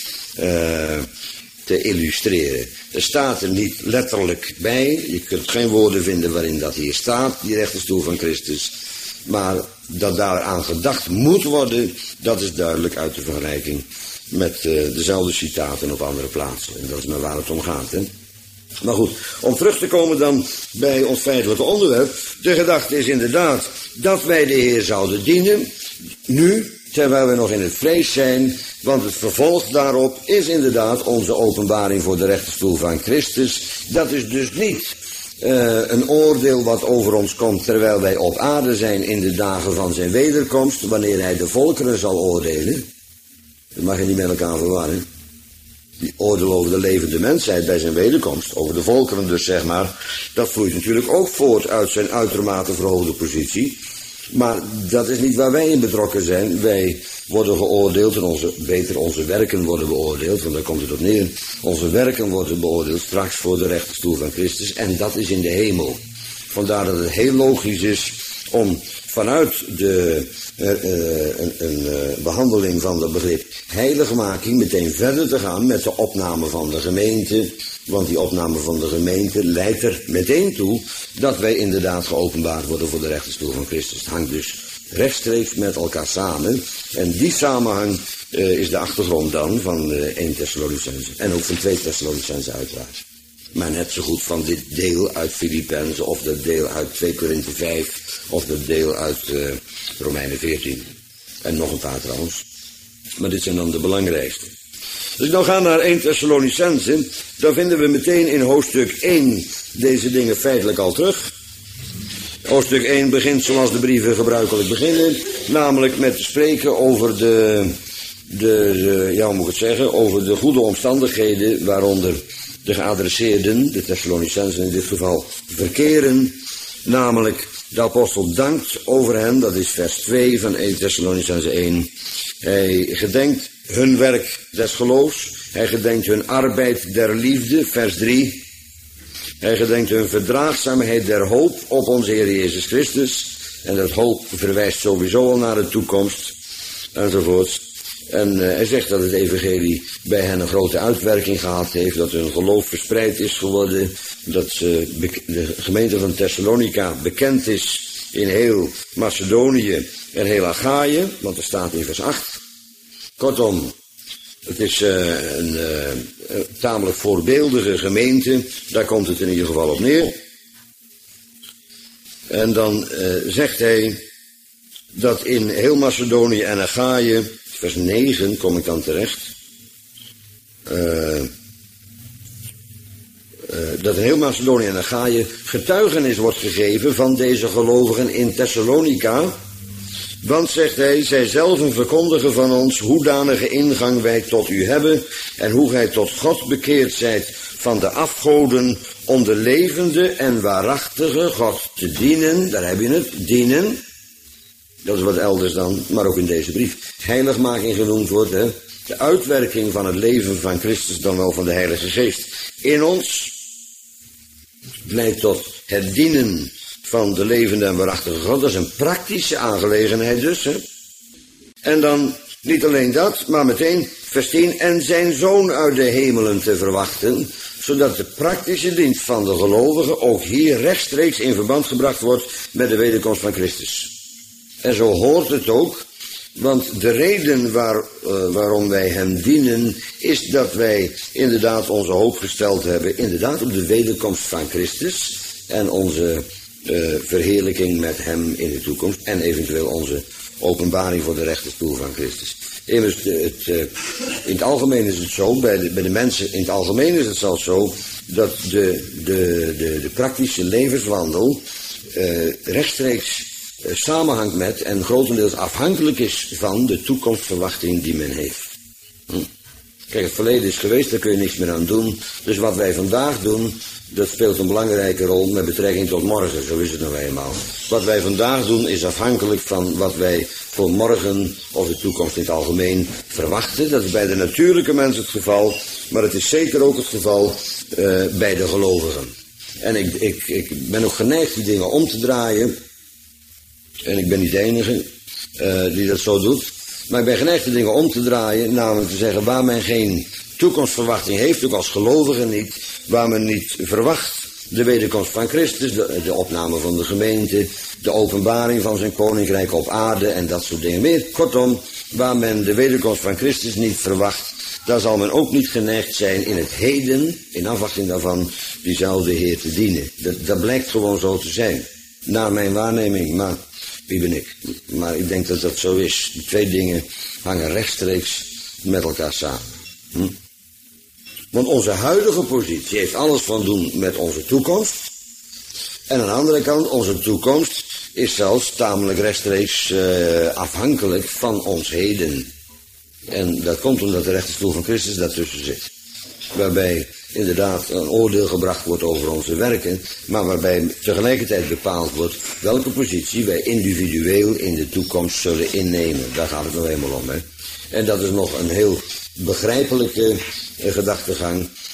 Speaker 1: te illustreren. Er staat er niet letterlijk bij, je kunt geen woorden vinden waarin dat hier staat, die rechterstoel van Christus. Maar dat daaraan gedacht moet worden, dat is duidelijk uit de vergelijking met dezelfde citaten op andere plaatsen. En dat is maar waar het om gaat. Hè? Maar goed, om terug te komen dan bij ons feitelijke onderwerp. De gedachte is inderdaad dat wij de Heer zouden dienen. Nu, terwijl we nog in het vlees zijn. Want het vervolg daarop is inderdaad onze openbaring voor de rechterstoel van Christus. Dat is dus niet een oordeel wat over ons komt terwijl wij op aarde zijn in de dagen van zijn wederkomst. Wanneer hij de volkeren zal oordelen. Dat mag je niet met elkaar verwarren. Die oordeel over de levende mensheid bij zijn wederkomst, over de volkeren dus zeg maar, dat vloeit natuurlijk ook voort uit zijn uitermate verhoogde positie. Maar dat is niet waar wij in betrokken zijn. Wij worden geoordeeld en onze werken worden beoordeeld, want daar komt het op neer. Onze werken worden beoordeeld straks voor de rechterstoel van Christus en dat is in de hemel. Vandaar dat het heel logisch is om vanuit de behandeling van het begrip heiligmaking meteen verder te gaan met de opname van de gemeente. Want die opname van de gemeente leidt er meteen toe dat wij inderdaad geopenbaard worden voor de rechterstoel van Christus. Het hangt dus rechtstreeks met elkaar samen. En die samenhang is de achtergrond dan van 1 Thessalonicenzen. En ook van 2 Thessalonicenzen uiteraard. Maar net zo goed van dit deel uit Filippenzen, of dat deel uit 2 Korinthe 5, of dat deel uit Romeinen 14. En nog een paar trouwens. Maar dit zijn dan de belangrijkste. Als ik nou ga naar 1 Thessalonicenzen, dan vinden we meteen in hoofdstuk 1 deze dingen feitelijk al terug. Hoofdstuk 1 begint zoals de brieven gebruikelijk beginnen, namelijk met te spreken over over de goede omstandigheden waaronder de geadresseerden, de Thessalonicenzen in dit geval, verkeren. Namelijk, de apostel dankt over hen, dat is vers 2 van 1 Thessalonicenzen 1. Hij gedenkt hun werk des geloofs, hij gedenkt hun arbeid der liefde, vers 3. Hij gedenkt hun verdraagzaamheid der hoop op onze Heer Jezus Christus. En dat hoop verwijst sowieso al naar de toekomst, enzovoorts. En hij zegt dat het evangelie bij hen een grote uitwerking gehad heeft, dat hun geloof verspreid is geworden, dat de gemeente van Thessalonica bekend is in heel Macedonië en heel Achaïe, want er staat in vers 8. Kortom, het is een tamelijk voorbeeldige gemeente, daar komt het in ieder geval op neer. En dan zegt hij dat in heel Macedonië en Achaïe, vers 9 kom ik dan terecht, dat in heel Macedonië en Achaïe getuigenis wordt gegeven van deze gelovigen in Thessalonica. Want, zegt hij, zij zelven verkondigen van ons hoedanige ingang wij tot u hebben en hoe gij tot God bekeerd zijt van de afgoden om de levende en waarachtige God te dienen. Daar heb je het, dienen. Dat is wat elders dan, maar ook in deze brief, heiligmaking genoemd wordt. Hè? De uitwerking van het leven van Christus, dan wel van de Heilige Geest in ons, leidt tot het dienen van de levende en waarachtige God. Dat is een praktische aangelegenheid dus. Hè? En dan niet alleen dat, maar meteen vers 10, en zijn zoon uit de hemelen te verwachten, zodat de praktische dienst van de gelovigen ook hier rechtstreeks in verband gebracht wordt met de wederkomst van Christus. En zo hoort het ook, want de reden waarom wij hem dienen, is dat wij inderdaad onze hoop gesteld hebben, inderdaad op de wederkomst van Christus en onze verheerlijking met hem in de toekomst en eventueel onze openbaring voor de rechterstoel van Christus. Immers, in het algemeen is het zo, bij de mensen in het algemeen is het zelfs zo, dat de praktische levenswandel rechtstreeks samenhangt met en grotendeels afhankelijk is van de toekomstverwachting die men heeft. Kijk, het verleden is geweest, daar kun je niks meer aan doen. Dus wat wij vandaag doen, dat speelt een belangrijke rol met betrekking tot morgen, zo is het nou eenmaal. Wat wij vandaag doen is afhankelijk van wat wij voor morgen of de toekomst in het algemeen verwachten. Dat is bij de natuurlijke mens het geval, maar het is zeker ook het geval bij de gelovigen. En ik ben ook geneigd die dingen om te draaien. En ik ben niet de enige die dat zo doet. Maar ik ben geneigd de dingen om te draaien, namelijk te zeggen, waar men geen toekomstverwachting heeft, ook als gelovige niet, waar men niet verwacht de wederkomst van Christus, de opname van de gemeente, de openbaring van zijn koninkrijk op aarde en dat soort dingen meer. Kortom, waar men de wederkomst van Christus niet verwacht, daar zal men ook niet geneigd zijn in het heden, in afwachting daarvan, diezelfde Heer te dienen. Dat blijkt gewoon zo te zijn, naar mijn waarneming, maar wie ben ik? Maar ik denk dat dat zo is. Die twee dingen hangen rechtstreeks met elkaar samen. Want onze huidige positie heeft alles van doen met onze toekomst. En aan de andere kant, onze toekomst is zelfs tamelijk rechtstreeks afhankelijk van ons heden. En dat komt omdat de rechterstoel van Christus daartussen zit. Waarbij inderdaad een oordeel gebracht wordt over onze werken, maar waarbij tegelijkertijd bepaald wordt welke positie wij individueel in de toekomst zullen innemen. Daar gaat het nog eenmaal om. Hè? En dat is nog een heel begrijpelijke gedachtegang,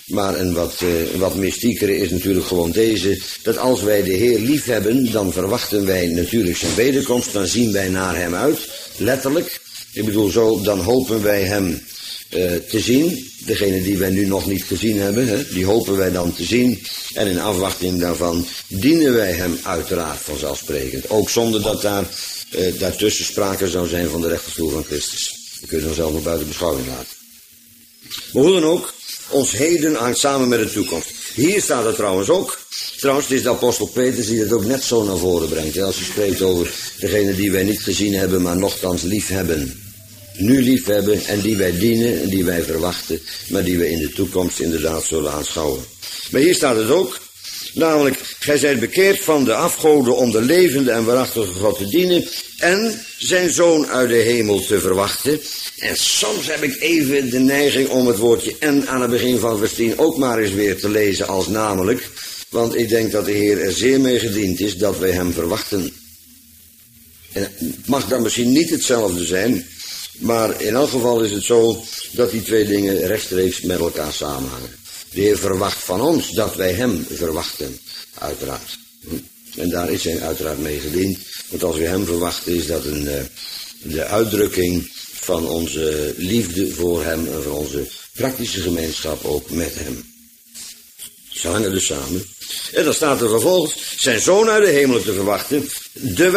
Speaker 1: Maar een wat mystiekere is natuurlijk gewoon deze, dat als wij de Heer lief hebben, dan verwachten wij natuurlijk zijn wederkomst, dan zien wij naar hem uit, letterlijk. Ik bedoel zo, dan hopen wij hem te zien. Degene die wij nu nog niet gezien hebben, die hopen wij dan te zien. En in afwachting daarvan dienen wij hem uiteraard vanzelfsprekend. Ook zonder dat daartussen sprake zou zijn van de rechterstoel van Christus. Dat kun je dan zelf nog buiten beschouwing laten. Maar hoe dan ook, ons heden hangt samen met de toekomst. Hier staat het trouwens ook. Trouwens, het is de apostel Petrus die het ook net zo naar voren brengt. Als hij spreekt over degene die wij niet gezien hebben, maar nochtans lief hebben. Nu lief hebben en die wij dienen en die wij verwachten, maar die we in de toekomst inderdaad zullen aanschouwen. Maar hier staat het ook, namelijk, gij zijt bekeerd van de afgoden om de levende en waarachtige God te dienen en zijn zoon uit de hemel te verwachten. En soms heb ik even de neiging om het woordje en aan het begin van vers 10 ook maar eens weer te lezen als namelijk, want ik denk dat de Heer er zeer mee gediend is dat wij hem verwachten. En het mag dan misschien niet hetzelfde zijn, maar in elk geval is het zo dat die twee dingen rechtstreeks met elkaar samenhangen. De Heer verwacht van ons dat wij hem verwachten, uiteraard. En daar is hij uiteraard mee gediend. Want als we hem verwachten is dat de uitdrukking van onze liefde voor hem en van onze praktische gemeenschap ook met hem. Ze hangen dus samen. En dan staat er vervolgens, zijn zoon uit de hemel te verwachten, den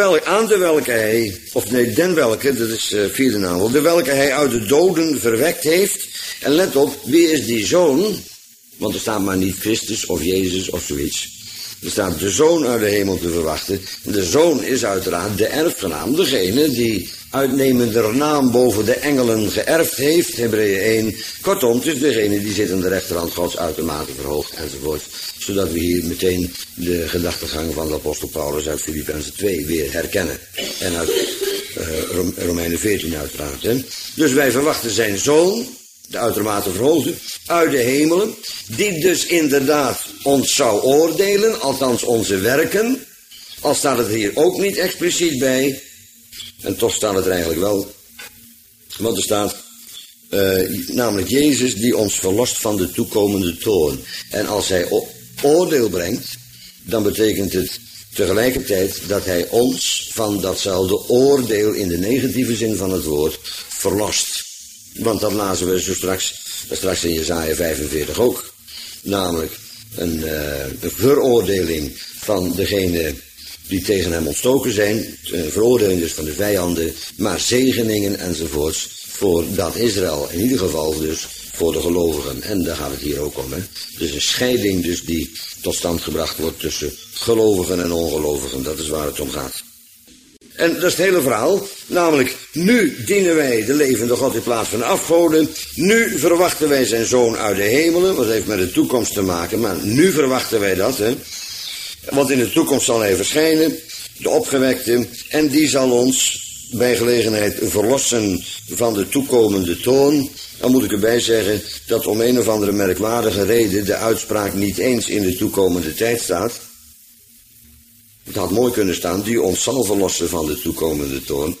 Speaker 1: welke, dat is vierde naamwoord, de welke hij uit de doden verwekt heeft. En let op, wie is die zoon? Want er staat maar niet Christus of Jezus of zoiets. Er staat de zoon uit de hemel te verwachten. De zoon is uiteraard de erfgenaam, degene die uitnemender naam boven de engelen geërfd heeft, Hebreeën 1. Kortom, het is degene die zit aan de rechterhand Gods uitermate verhoogd enzovoort. Zodat we hier meteen de gedachtegang van de apostel Paulus uit Filippenzen 2 weer herkennen. En uit Romeinen 14 uiteraard. Hè. Dus wij verwachten zijn zoon, de uitermate verhoogde, uit de hemelen, die dus inderdaad ons zou oordelen, althans onze werken. Al staat het hier ook niet expliciet bij. En toch staat het er eigenlijk wel. Want er staat namelijk Jezus die ons verlost van de toekomende toorn. En als hij oordeel brengt, dan betekent het tegelijkertijd dat hij ons van datzelfde oordeel in de negatieve zin van het woord verlost. Want dat lazen we zo straks in Jesaja 45 ook. Namelijk een veroordeling van degene die tegen hem ontstoken zijn, veroordeling dus van de vijanden, maar zegeningen enzovoorts voor dat Israël, in ieder geval dus voor de gelovigen. En daar gaat het hier ook om. Hè. Dus een scheiding dus die tot stand gebracht wordt tussen gelovigen en ongelovigen, dat is waar het om gaat. En dat is het hele verhaal, namelijk nu dienen wij de levende God in plaats van de afgoden, nu verwachten wij zijn zoon uit de hemelen, wat heeft met de toekomst te maken, maar nu verwachten wij dat, hè. Want in de toekomst zal hij verschijnen, de opgewekte, en die zal ons bij gelegenheid verlossen van de toekomende toorn. Dan moet ik erbij zeggen dat om een of andere merkwaardige reden de uitspraak niet eens in de toekomende tijd staat. Het had mooi kunnen staan, die ons zal verlossen van de toekomende toorn.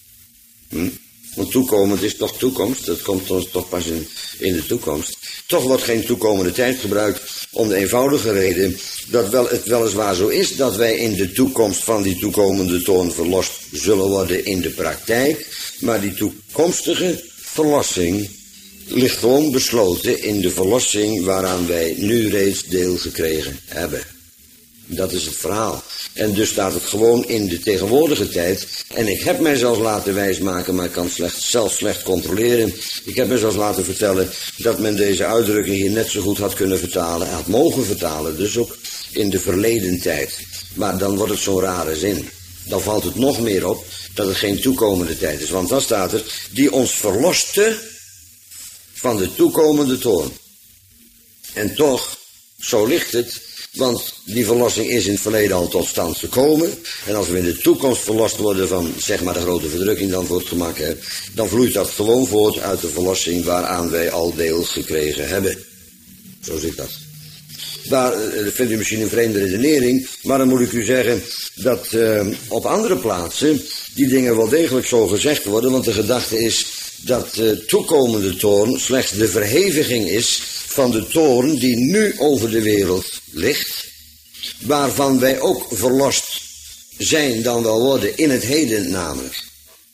Speaker 1: Want toekomend is toch toekomst, dat komt ons toch pas in de toekomst. Toch wordt geen toekomende tijd gebruikt om de eenvoudige reden dat het weliswaar zo is dat wij in de toekomst van die toekomende toorn verlost zullen worden in de praktijk. Maar die toekomstige verlossing ligt gewoon besloten in de verlossing waaraan wij nu reeds deel gekregen hebben. Dat is het verhaal. En dus staat het gewoon in de tegenwoordige tijd. En ik heb mij zelfs laten wijsmaken, maar ik kan het zelf slecht controleren. Ik heb mij zelfs laten vertellen dat men deze uitdrukking hier net zo goed had kunnen vertalen. Had mogen vertalen, dus ook in de verleden tijd. Maar dan wordt het zo'n rare zin. Dan valt het nog meer op dat het geen toekomende tijd is. Want dan staat er, die ons verloste van de toekomende toorn. En toch, zo ligt het. Want die verlossing is in het verleden al tot stand gekomen. En als we in de toekomst verlost worden van, zeg maar, de grote verdrukking dan voor het gemak, hè, dan vloeit dat gewoon voort uit de verlossing waaraan wij al deel gekregen hebben. Zo zit dat. Daar vindt u misschien een vreemde redenering, maar dan moet ik u zeggen dat op andere plaatsen die dingen wel degelijk zo gezegd worden, want de gedachte is dat de toekomende toorn slechts de verheviging is van de toorn die nu over de wereld ligt, waarvan wij ook verlost zijn dan wel worden in het heden namelijk.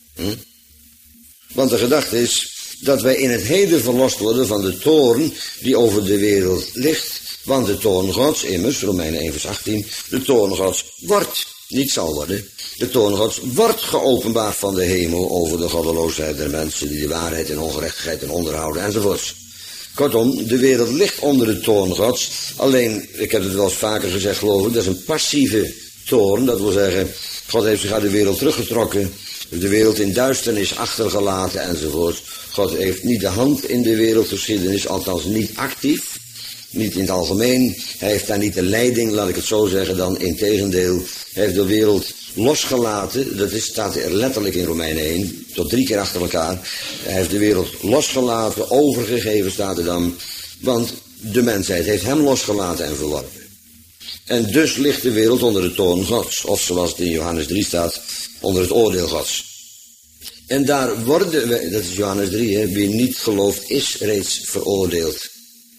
Speaker 1: Want de gedachte is dat wij in het heden verlost worden van de toorn die over de wereld ligt. Want de toorn Gods, immers, Romeinen 1 vers 18, de toorn Gods wordt, niet zal worden, de toorn Gods wordt geopenbaard van de hemel over de goddeloosheid der mensen die de waarheid en ongerechtigheid en onderhouden enzovoorts. Kortom, de wereld ligt onder de toorn Gods. Alleen, ik heb het wel eens vaker gezegd geloof ik, dat is een passieve toorn. Dat wil zeggen, God heeft zich uit de wereld teruggetrokken, de wereld in duisternis achtergelaten enzovoort. God heeft niet de hand in de wereldgeschiedenis, althans niet actief. Niet in het algemeen. Hij heeft daar niet de leiding, laat ik het zo zeggen, dan integendeel. Hij heeft de wereld losgelaten. Dat staat er letterlijk in Romeinen 1, tot 3 keer achter elkaar. Hij heeft de wereld losgelaten, overgegeven staat er dan. Want de mensheid heeft hem losgelaten en verworpen. En dus ligt de wereld onder de toorn Gods. Of zoals het in Johannes 3 staat, onder het oordeel Gods. En daar worden wij, dat is Johannes 3, hè, wie niet gelooft is reeds veroordeeld.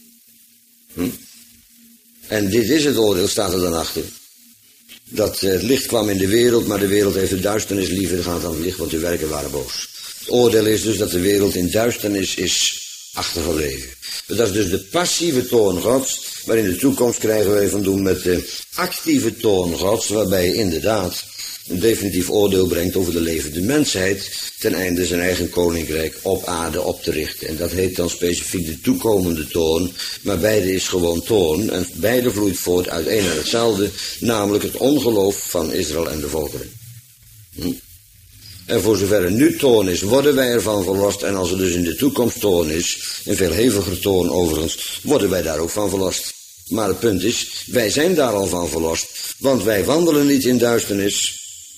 Speaker 1: En dit is het oordeel, staat er dan achter. Dat het licht kwam in de wereld, maar de wereld heeft de duisternis liever gehad dan het licht, want de werken waren boos. Het oordeel is dus dat de wereld in duisternis is achtergebleven. Dat is dus de passieve toorn Gods, maar in de toekomst krijgen wij van doen met de actieve toorn Gods, waarbij je inderdaad een definitief oordeel brengt over de levende mensheid, ten einde zijn eigen koninkrijk op aarde op te richten. En dat heet dan specifiek de toekomende toorn, maar beide is gewoon toorn, en beide vloeit voort uit één en hetzelfde, namelijk het ongeloof van Israël en de volkeren. En voor zover er nu toorn is, worden wij ervan verlost, en als er dus in de toekomst toorn is, een veel heviger toorn overigens, worden wij daar ook van verlost. Maar het punt is, wij zijn daar al van verlost, want wij wandelen niet in duisternis.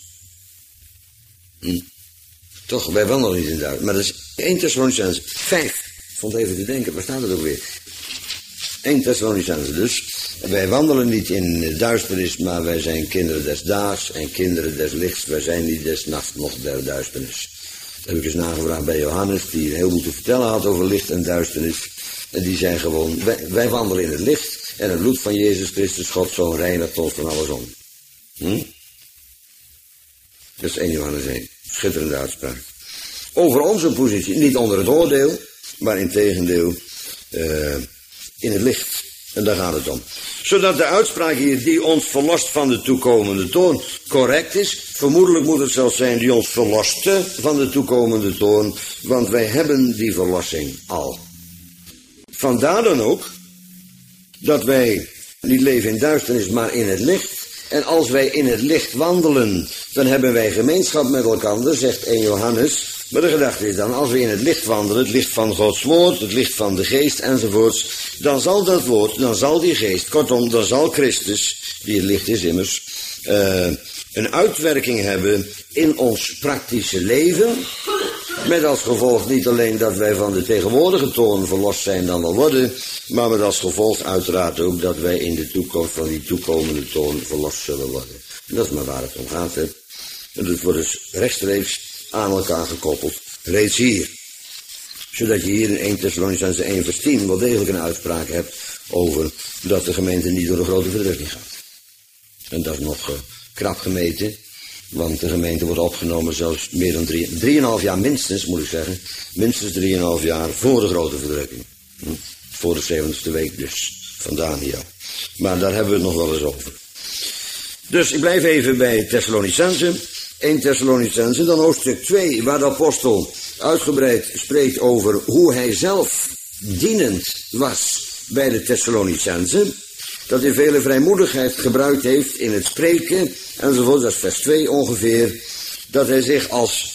Speaker 1: Toch, wij wandelen niet in duisternis. Maar dat is 1 Thessalonicenzen 5. Ik vond even te denken, waar staat het ook weer? 1 Thessalonicenzen dus. Wij wandelen niet in duisternis, maar wij zijn kinderen des daags en kinderen des lichts. Wij zijn niet des nachts noch der duisternis. Dat heb ik eens nagevraagd bij Johannes, die een heleboel te vertellen had over licht en duisternis. En die zijn gewoon, wij wandelen in het licht en het bloed van Jezus Christus, Gods Zoon, reinigt ons van alles om. Dat is 1 Johannes 1. Schitterende uitspraak. Over onze positie, niet onder het oordeel, maar integendeel in het licht. En daar gaat het om. Zodat de uitspraak hier die ons verlost van de toekomende toorn correct is. Vermoedelijk moet het zelfs zijn die ons verloste van de toekomende toorn. Want wij hebben die verlossing al. Vandaar dan ook dat wij niet leven in duisternis, maar in het licht. En als wij in het licht wandelen, dan hebben wij gemeenschap met elkaar, zegt 1 Johannes. Maar de gedachte is dan, als we in het licht wandelen, het licht van Gods woord, het licht van de geest enzovoorts, dan zal dat woord, dan zal die geest, kortom, dan zal Christus, die het licht is immers, een uitwerking hebben in ons praktische leven. Met als gevolg niet alleen dat wij van de tegenwoordige toorn verlost zijn dan wel worden, maar met als gevolg uiteraard ook dat wij in de toekomst van die toekomende toorn verlost zullen worden. En dat is maar waar het om gaat. Hè. En dat wordt dus rechtstreeks aan elkaar gekoppeld, reeds hier. Zodat je hier in 1 Thessalonicenzen 1 vers 10 wel degelijk een uitspraak hebt over dat de gemeente niet door de grote verdrukking gaat. En dat is nog krap gemeten. Want de gemeente wordt opgenomen zelfs meer dan 3,5 jaar minstens, moet ik zeggen. Minstens 3,5 jaar voor de grote verdrukking. Voor de 70ste week dus. Vandaan hier. Maar daar hebben we het nog wel eens over. Dus ik blijf even bij Thessalonicenzen. 1 Thessalonicenzen, dan hoofdstuk 2, waar de apostel uitgebreid spreekt over hoe hij zelf dienend was bij de Thessalonicenzen. Dat hij vele vrijmoedigheid gebruikt heeft in het spreken, enzovoort, dat is vers 2 ongeveer. Dat hij zich als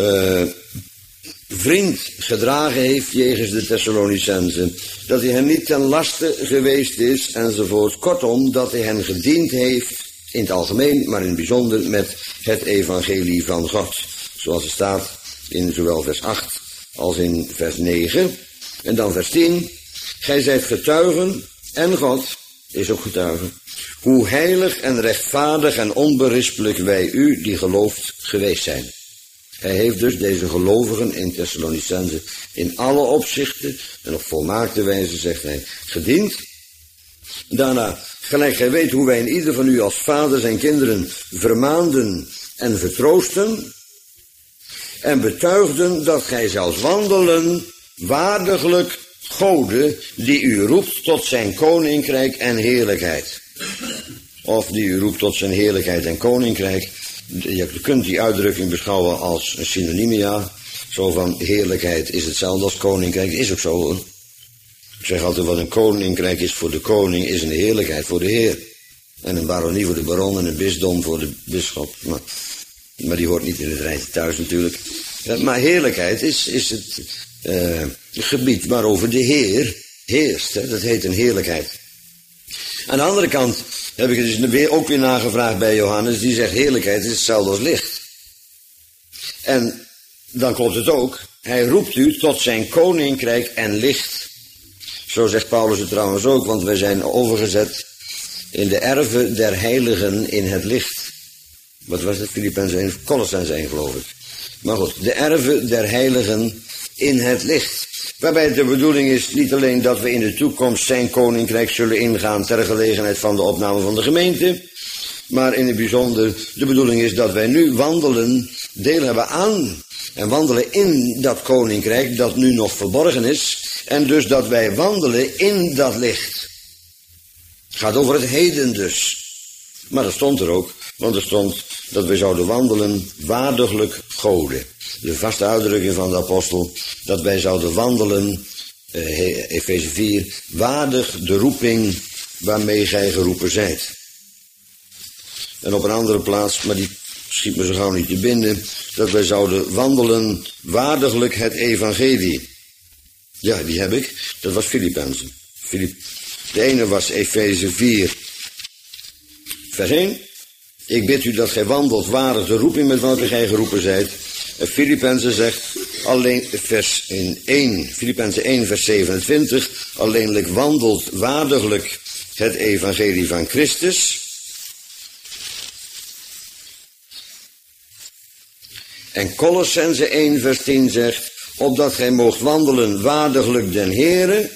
Speaker 1: vriend gedragen heeft jegens de Thessalonicenzen. Dat hij hen niet ten laste geweest is, enzovoort. Kortom, dat hij hen gediend heeft, in het algemeen, maar in het bijzonder met het evangelie van God. Zoals het staat in zowel vers 8 als in vers 9. En dan vers 10. Gij zijt getuigen, en God is ook getuige, hoe heilig en rechtvaardig en onberispelijk wij u die gelooft geweest zijn. Hij heeft dus deze gelovigen in Thessalonicense in alle opzichten en op volmaakte wijze, zegt hij, gediend. Daarna, gelijk gij weet hoe wij in ieder van u als vaders en kinderen vermaanden en vertroosten en betuigden dat gij zelfs wandelen waardiglijk Gode die u roept tot zijn koninkrijk en heerlijkheid. Of die u roept tot zijn heerlijkheid en koninkrijk. Je kunt die uitdrukking beschouwen als een synonymia. Zo van heerlijkheid is hetzelfde als koninkrijk. Is ook zo hoor. Ik zeg altijd wat een koninkrijk is voor de koning is een heerlijkheid voor de Heer. En een baronie voor de baron en een bisdom voor de bisschop. Maar die hoort niet in het rijtje thuis natuurlijk. Maar heerlijkheid is het gebied waarover de Heer heerst. Hè? Dat heet een heerlijkheid. Aan de andere kant heb ik het dus ook weer nagevraagd bij Johannes. Die zegt heerlijkheid is hetzelfde als licht. En dan klopt het ook. Hij roept u tot zijn koninkrijk en licht. Zo zegt Paulus het trouwens ook. Want wij zijn overgezet in de erven der heiligen in het licht. Wat was het? Filippenzen 1, Colossenzen 1 geloof ik. Maar goed, de erven der heiligen in het licht. Waarbij de bedoeling is niet alleen dat we in de toekomst zijn koninkrijk zullen ingaan ter gelegenheid van de opname van de gemeente. Maar in het bijzonder de bedoeling is dat wij nu wandelen, deel hebben aan en wandelen in dat koninkrijk dat nu nog verborgen is. En dus dat wij wandelen in dat licht. Het gaat over het heden dus. Maar dat stond er ook, want er stond dat wij zouden wandelen waardiglijk Gode. De vaste uitdrukking van de apostel, dat wij zouden wandelen, Efeze 4, waardig de roeping waarmee gij geroepen zijt. En op een andere plaats, maar die schiet me zo gauw niet te binnen, dat wij zouden wandelen waardiglijk het evangelie. Ja, die heb ik. Dat was Filippenzen. De ene was Efeze 4, vers 1. Ik bid u dat gij wandelt waardig de roeping met welke gij geroepen zijt. En Filippenzen zegt, alleen vers in 1, Filippenzen 1 vers 27, alleenlijk wandelt waardiglijk het evangelie van Christus. En Colossenzen 1 vers 10 zegt, opdat gij moogt wandelen waardiglijk den Heere.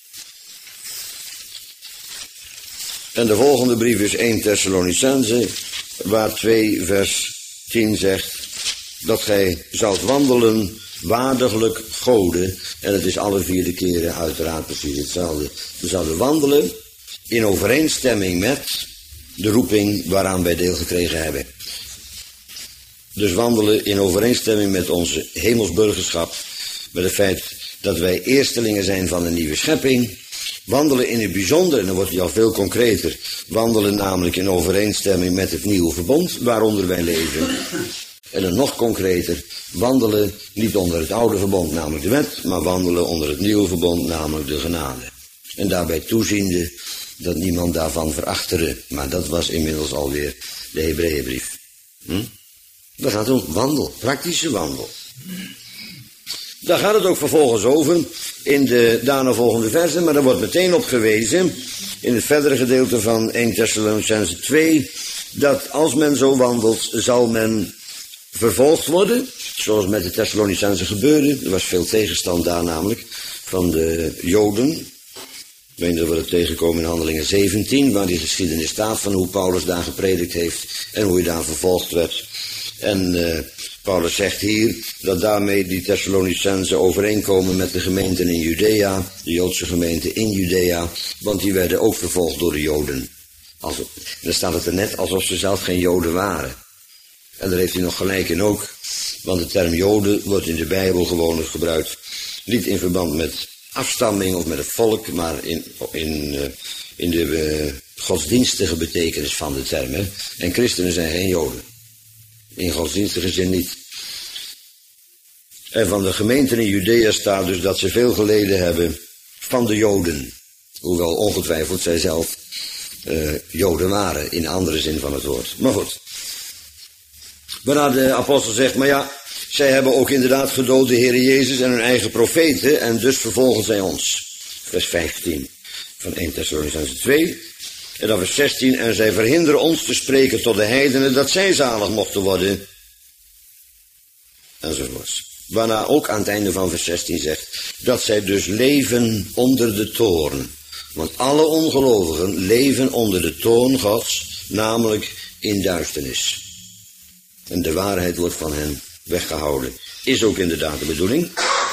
Speaker 1: En de volgende brief is 1 Thessalonicense, waar 2 vers 10 zegt, dat gij zoudt wandelen waardiglijk Gode. En het is alle 4 keren uiteraard precies hetzelfde. We zouden wandelen in overeenstemming met de roeping waaraan wij deel gekregen hebben. Dus wandelen in overeenstemming met onze hemelsburgerschap. Met het feit dat wij eerstelingen zijn van een nieuwe schepping. Wandelen in het bijzonder, en dan wordt hij al veel concreter. Wandelen namelijk in overeenstemming met het nieuwe verbond waaronder wij leven. En dan nog concreter, wandelen niet onder het oude verbond, namelijk de wet, maar wandelen onder het nieuwe verbond, namelijk de genade. En daarbij toeziende dat niemand daarvan verachtere. Maar dat was inmiddels alweer de Hebreeënbrief. Daar gaat het om wandel, praktische wandel. Daar gaat het ook vervolgens over in de daarna volgende versen, maar daar wordt meteen op gewezen in het verdere gedeelte van 1 Thessalonicense 2, dat als men zo wandelt, zal men vervolgd worden, zoals met de Thessalonicense gebeurde. Er was veel tegenstand daar namelijk, van de Joden. Ik weet dat we het tegenkomen in Handelingen 17, waar die geschiedenis staat van hoe Paulus daar gepredikt heeft en hoe hij daar vervolgd werd. En Paulus zegt hier dat daarmee die Thessalonicenzen overeenkomen met de gemeenten in Judea, de Joodse gemeenten in Judea, want die werden ook vervolgd door de Joden. Dan staat het er net alsof ze zelf geen Joden waren. En daar heeft hij nog gelijk in ook, want de term Joden wordt in de Bijbel gewoonlijk gebruikt, niet in verband met afstamming of met het volk, maar in de godsdienstige betekenis van de term. Hè? En christenen zijn geen Joden. In godsdienstige zin niet. En van de gemeenten in Judea staat dus dat ze veel geleden hebben van de Joden. Hoewel ongetwijfeld zij zelf Joden waren, in andere zin van het woord. Maar goed. Waarna de apostel zegt, maar ja, zij hebben ook inderdaad gedood de Heer Jezus en hun eigen profeten, en dus vervolgen zij ons. Vers 15 van 1 Thessalonicense 2. En dan vers 16, en zij verhinderen ons te spreken tot de heidenen dat zij zalig mochten worden. enzovoorts. Waarna ook aan het einde van vers 16 zegt dat zij dus leven onder de toorn. Want alle ongelovigen leven onder de toorn Gods, namelijk in duisternis. En de waarheid wordt van hen weggehouden. Is ook inderdaad de bedoeling.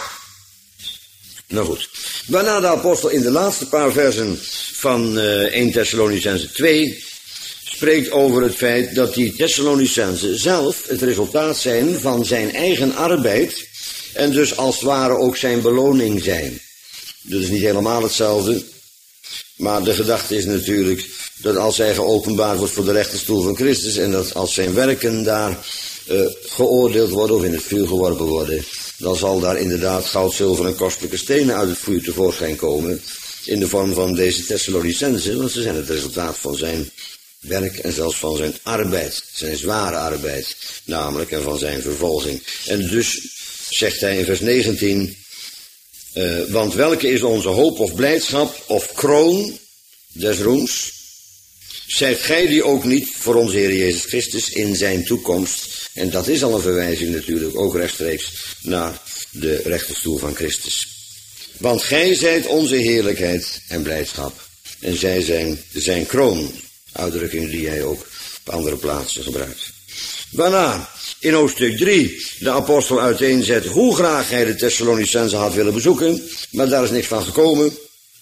Speaker 1: Nou goed. Waarna de apostel in de laatste paar versen van 1 Thessalonicenzen 2 spreekt over het feit dat die Thessalonicenzen zelf het resultaat zijn van zijn eigen arbeid en dus als het ware ook zijn beloning zijn. Dat is niet helemaal hetzelfde, maar de gedachte is natuurlijk dat als hij geopenbaard wordt voor de rechterstoel van Christus en dat als zijn werken daar geoordeeld worden of in het vuur geworpen worden, dan zal daar inderdaad goud, zilver en kostelijke stenen uit het vuur tevoorschijn komen in de vorm van deze Thessalonicenzen, want ze zijn het resultaat van zijn werk en zelfs van zijn arbeid, zijn zware arbeid, namelijk en van zijn vervolging. En dus zegt hij in vers 19, want welke is onze hoop of blijdschap of kroon des roems? Zijt gij die ook niet voor onze Heer Jezus Christus in zijn toekomst? En dat is al een verwijzing natuurlijk, ook rechtstreeks naar de rechterstoel van Christus. Want gij zijt onze heerlijkheid en blijdschap. En zij zijn zijn kroon. Uitdrukking die hij ook op andere plaatsen gebruikt. Waarna in hoofdstuk 3 de apostel uiteenzet hoe graag hij de Thessalonicenzen had willen bezoeken, maar daar is niks van gekomen.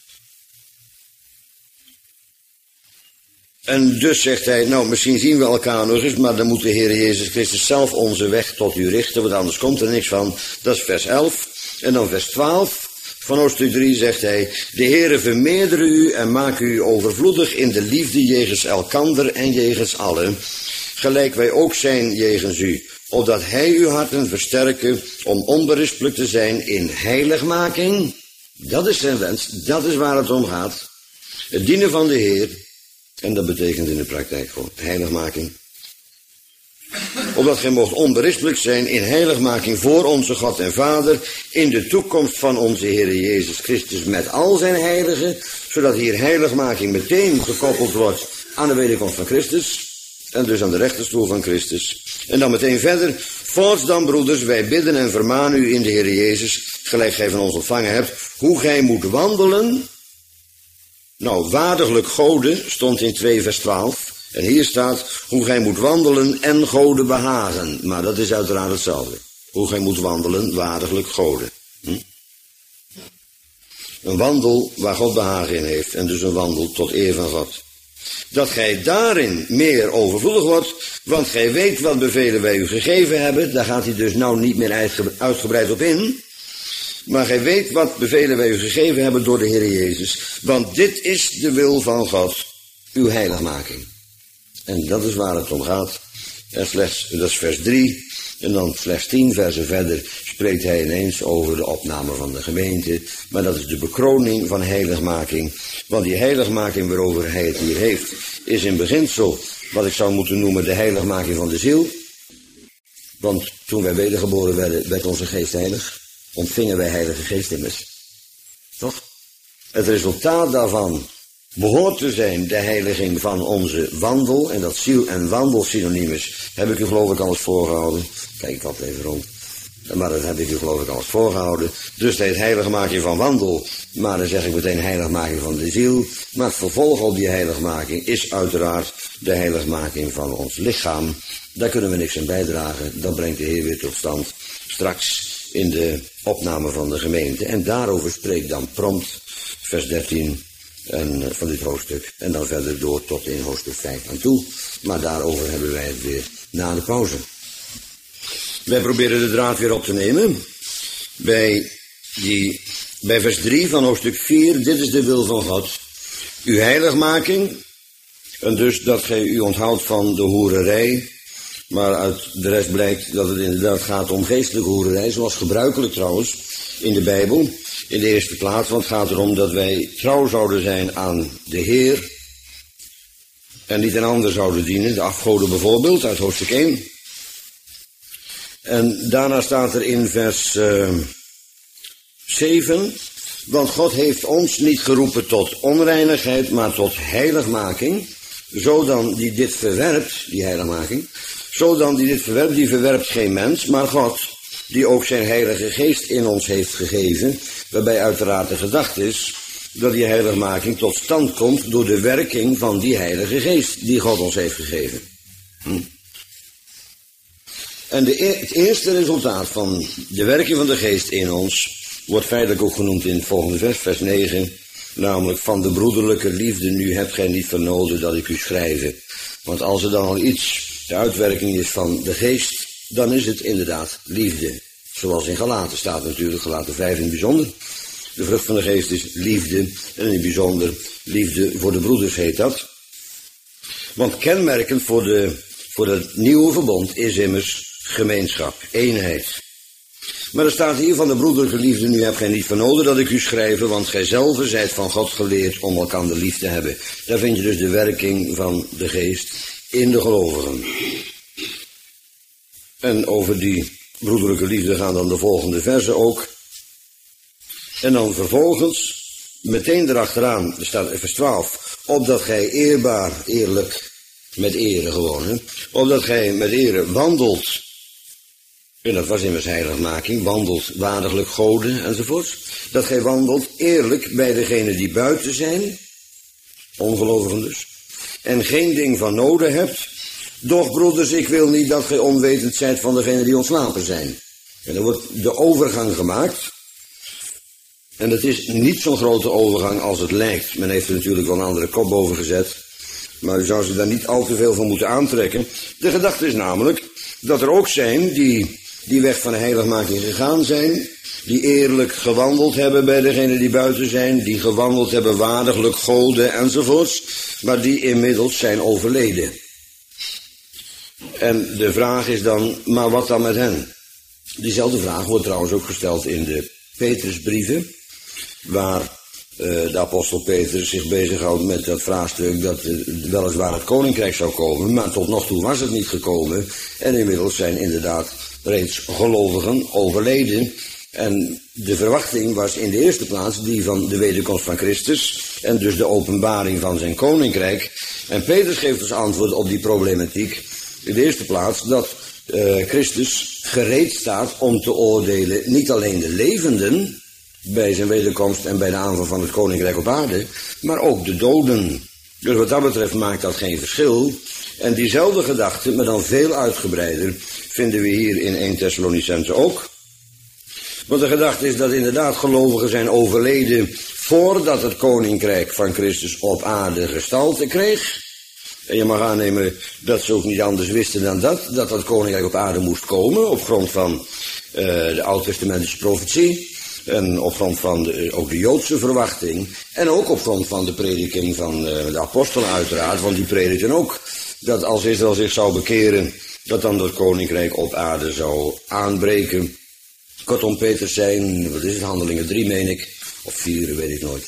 Speaker 1: En dus zegt hij, nou misschien zien we elkaar nog eens, maar dan moet de Heer Jezus Christus zelf onze weg tot u richten, want anders komt er niks van. Dat is vers 11. En dan vers 12 van hoofdstuk 3 zegt hij, de Heere vermeerdere u en maak u overvloedig in de liefde jegens elkander en jegens allen, gelijk wij ook zijn jegens u, opdat hij uw harten versterken om onberispelijk te zijn in heiligmaking. Dat is zijn wens, dat is waar het om gaat. Het dienen van de Heer. En dat betekent in de praktijk gewoon heiligmaking. Opdat gij mocht onberispelijk zijn in heiligmaking voor onze God en Vader, in de toekomst van onze Heer Jezus Christus met al zijn heiligen, zodat hier heiligmaking meteen gekoppeld wordt aan de wederkomst van Christus, en dus aan de rechterstoel van Christus. En dan meteen verder, voorts dan broeders, wij bidden en vermanen u in de Heer Jezus, gelijk gij van ons ontvangen hebt, hoe gij moet wandelen. Nou, waardiglijk goden stond in 2 vers 12. En hier staat hoe gij moet wandelen en goden behagen. Maar dat is uiteraard hetzelfde. Hoe gij moet wandelen, waardiglijk goden. Een wandel waar God behagen in heeft. En dus een wandel tot eer van God. Dat gij daarin meer overvloedig wordt. Want gij weet wat bevelen wij u gegeven hebben. Daar gaat hij dus nou niet meer uitgebreid op in. Maar gij weet wat bevelen wij u gegeven hebben door de Heer Jezus. Want dit is de wil van God, uw heiligmaking. En dat is waar het om gaat. En dat is vers 3. En dan slechts 10 versen verder spreekt hij ineens over de opname van de gemeente. Maar dat is de bekroning van heiligmaking. Want die heiligmaking waarover hij het hier heeft, is in beginsel wat ik zou moeten noemen de heiligmaking van de ziel. Want toen wij wedergeboren werden, werd onze geest heilig. Ontvingen wij Heilige Geest immers. Toch? Het resultaat daarvan behoort te zijn de heiliging van onze wandel. En dat ziel en wandel synoniem is, heb ik u geloof ik al eens voorgehouden. Kijk ik altijd even rond. Maar dat heb ik u geloof ik al eens voorgehouden. Dus het heet heiligmaking van wandel. Maar dan zeg ik meteen heiligmaking van de ziel. Maar het vervolg op die heiligmaking is uiteraard de heiligmaking van ons lichaam. Daar kunnen we niks aan bijdragen. Dat brengt de Heer weer tot stand straks in de opname van de gemeente. En daarover spreekt dan prompt vers 13 van dit hoofdstuk. En dan verder door tot in hoofdstuk 5 aan toe. Maar daarover hebben wij het weer na de pauze. Wij proberen de draad weer op te nemen. Bij vers 3 van hoofdstuk 4. Dit is de wil van God. Uw heiligmaking. En dus dat gij u onthoudt van de hoererij. Maar uit de rest blijkt dat het inderdaad gaat om geestelijke hoererij, zoals gebruikelijk trouwens in de Bijbel. In de eerste plaats, want het gaat erom dat wij trouw zouden zijn aan de Heer en niet een ander zouden dienen, de afgoden bijvoorbeeld, uit hoofdstuk 1. En daarna staat er in vers 7, want God heeft ons niet geroepen tot onreinigheid, maar tot heiligmaking, zodan die dit verwerpt, die heiligmaking, zodan die dit verwerpt, die verwerpt geen mens, maar God. die ook zijn Heilige Geest in ons heeft gegeven, waarbij uiteraard de gedachte is dat die heiligmaking tot stand komt door de werking van die Heilige Geest die God ons heeft gegeven. En het eerste resultaat van de werking van de Geest in ons wordt feitelijk ook genoemd in het volgende vers, vers 9, namelijk van de broederlijke liefde nu hebt gij niet vernoden dat ik u schrijve. Want als er dan al iets de uitwerking is van de Geest, dan is het inderdaad liefde. Zoals in Galaten staat natuurlijk, Galaten 5 in het bijzonder. De vrucht van de Geest is liefde, en in het bijzonder liefde voor de broeders heet dat. Want kenmerkend voor het nieuwe verbond is immers gemeenschap, eenheid. Maar er staat hier van de broederlijke liefde, nu hebt gij niet vernoden dat ik u schrijve, want gij zelve zijt van God geleerd om elkander lief te hebben. Daar vind je dus de werking van de Geest in de gelovigen. En over die broederlijke liefde gaan dan de volgende versen ook. En dan vervolgens, meteen erachteraan, er staat vers 12, opdat gij eerbaar, eerlijk, met ere gewoon, hè, opdat gij met ere wandelt, en dat was immers heiligmaking, wandelt waardiglijk goden enzovoort, dat gij wandelt eerlijk bij degenen die buiten zijn, ongelovigen dus, en geen ding van noden hebt, doch broeders, ik wil niet dat gij onwetend zijt van degenen die ontslapen zijn. En dan wordt de overgang gemaakt. En dat is niet zo'n grote overgang als het lijkt. Men heeft er natuurlijk wel een andere kop boven gezet. Maar u zou ze daar niet al te veel van moeten aantrekken. De gedachte is namelijk dat er ook zijn die weg van de heiligmaking gegaan zijn. Die eerlijk gewandeld hebben bij degenen die buiten zijn. Die gewandeld hebben waardiglijk goden enzovoorts. Maar die inmiddels zijn overleden. En de vraag is dan, maar wat dan met hen? Diezelfde vraag wordt trouwens ook gesteld in de Petrusbrieven, waar de apostel Petrus zich bezighoudt met dat vraagstuk dat weliswaar het koninkrijk zou komen, maar tot nog toe was het niet gekomen. En inmiddels zijn inderdaad reeds gelovigen overleden. En de verwachting was in de eerste plaats die van de wederkomst van Christus en dus de openbaring van zijn koninkrijk. En Petrus geeft als antwoord op die problematiek in de eerste plaats dat Christus gereed staat om te oordelen niet alleen de levenden bij zijn wederkomst en bij de aanvang van het koninkrijk op aarde, maar ook de doden. Dus wat dat betreft maakt dat geen verschil. En diezelfde gedachte, maar dan veel uitgebreider, vinden we hier in 1 Thessalonicenzen ook. Want de gedachte is dat inderdaad gelovigen zijn overleden voordat het koninkrijk van Christus op aarde gestalte kreeg. En je mag aannemen dat ze ook niet anders wisten dan dat koninkrijk op aarde moest komen, op grond van de oud-testamentische profetie, en op grond van ook de Joodse verwachting, en ook op grond van de prediking van de apostelen uiteraard, want die predikten ook dat als Israël zich zou bekeren, dat dan dat koninkrijk op aarde zou aanbreken. Kortom, Petrus zei, wat is het, Handelingen 3 meen ik, of 4, weet ik nooit,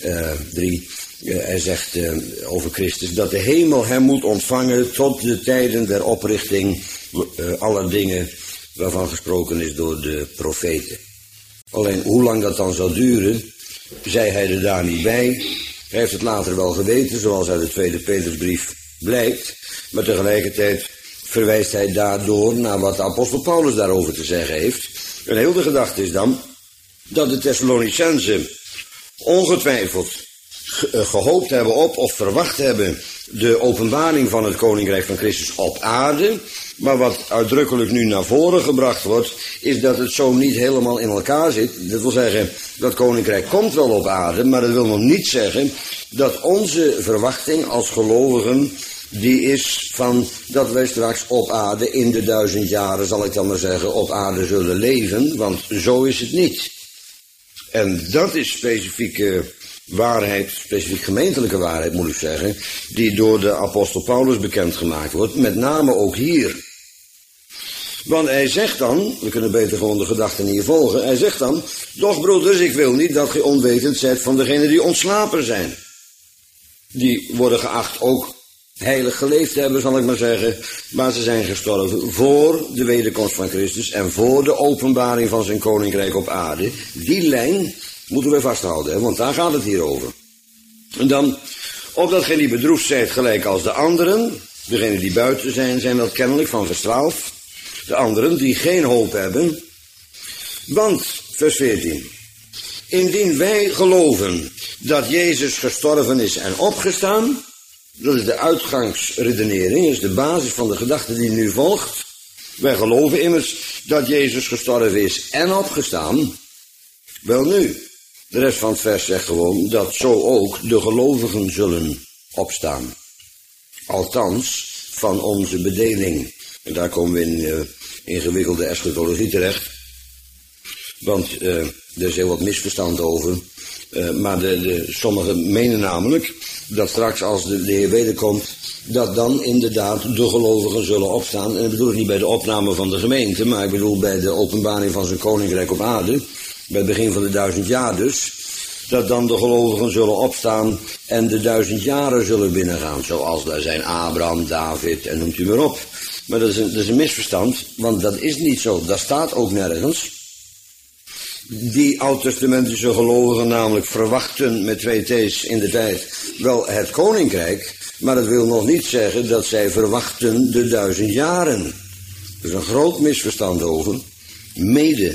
Speaker 1: 3... hij zegt over Christus dat de hemel hem moet ontvangen tot de tijden der oprichting aller dingen waarvan gesproken is door de profeten. Alleen hoe lang dat dan zou duren, zei hij er daar niet bij. Hij heeft het later wel geweten, zoals uit de tweede Petrusbrief blijkt. Maar tegelijkertijd verwijst hij daardoor naar wat de apostel Paulus daarover te zeggen heeft. En heel de gedachte is dan dat de Thessalonicenzen ongetwijfeld gehoopt hebben op of verwacht hebben de openbaring van het koninkrijk van Christus op aarde. Maar wat uitdrukkelijk nu naar voren gebracht wordt, is dat het zo niet helemaal in elkaar zit. Dat wil zeggen, dat koninkrijk komt wel op aarde, maar dat wil nog niet zeggen dat onze verwachting als gelovigen die is van dat wij straks op aarde in de 1000 jaren, zal ik dan maar zeggen, op aarde zullen leven, want zo is het niet. En dat is specifieke waarheid, specifiek gemeentelijke waarheid moet ik zeggen, die door de apostel Paulus bekendgemaakt wordt, met name ook hier. Want hij zegt dan, we kunnen beter gewoon de gedachten hier volgen, hij zegt dan, doch broeders, ik wil niet dat gij onwetend zijt van degenen die ontslapen zijn. Die worden geacht ook heilig geleefd te hebben, zal ik maar zeggen, maar ze zijn gestorven voor de wederkomst van Christus en voor de openbaring van zijn koninkrijk op aarde. Die lijn moeten we vasthouden, hè, want daar gaat het hier over. En dan, opdat gij niet bedroefd zijt gelijk als de anderen, degenen die buiten zijn dat kennelijk van vers 12. De anderen die geen hoop hebben, Want, vers 14, indien wij geloven dat Jezus gestorven is en opgestaan, dat is de uitgangsredenering, is de basis van de gedachte die nu volgt. Wij geloven immers dat Jezus gestorven is en opgestaan. Wel nu, de rest van het vers zegt gewoon dat zo ook de gelovigen zullen opstaan. Althans, van onze bedeling. En daar komen we in ingewikkelde eschatologie terecht. Want er is heel wat misverstand over. Maar sommigen menen namelijk dat straks als de Heer wederkomt, dat dan inderdaad de gelovigen zullen opstaan. En dat bedoel ik niet bij de opname van de gemeente, maar ik bedoel bij de openbaring van zijn koninkrijk op aarde. Bij het begin van de 1000 jaar dus. Dat dan de gelovigen zullen opstaan en de 1000 jaren zullen binnengaan. Zoals daar zijn Abraham, David en noemt u maar op. Maar dat is een misverstand, want dat is niet zo. Dat staat ook nergens. Die oud-testamentische gelovigen namelijk verwachten met 2 T's in de tijd wel het koninkrijk. Maar dat wil nog niet zeggen dat zij verwachten de 1000 jaren. Er is een groot misverstand over. Mede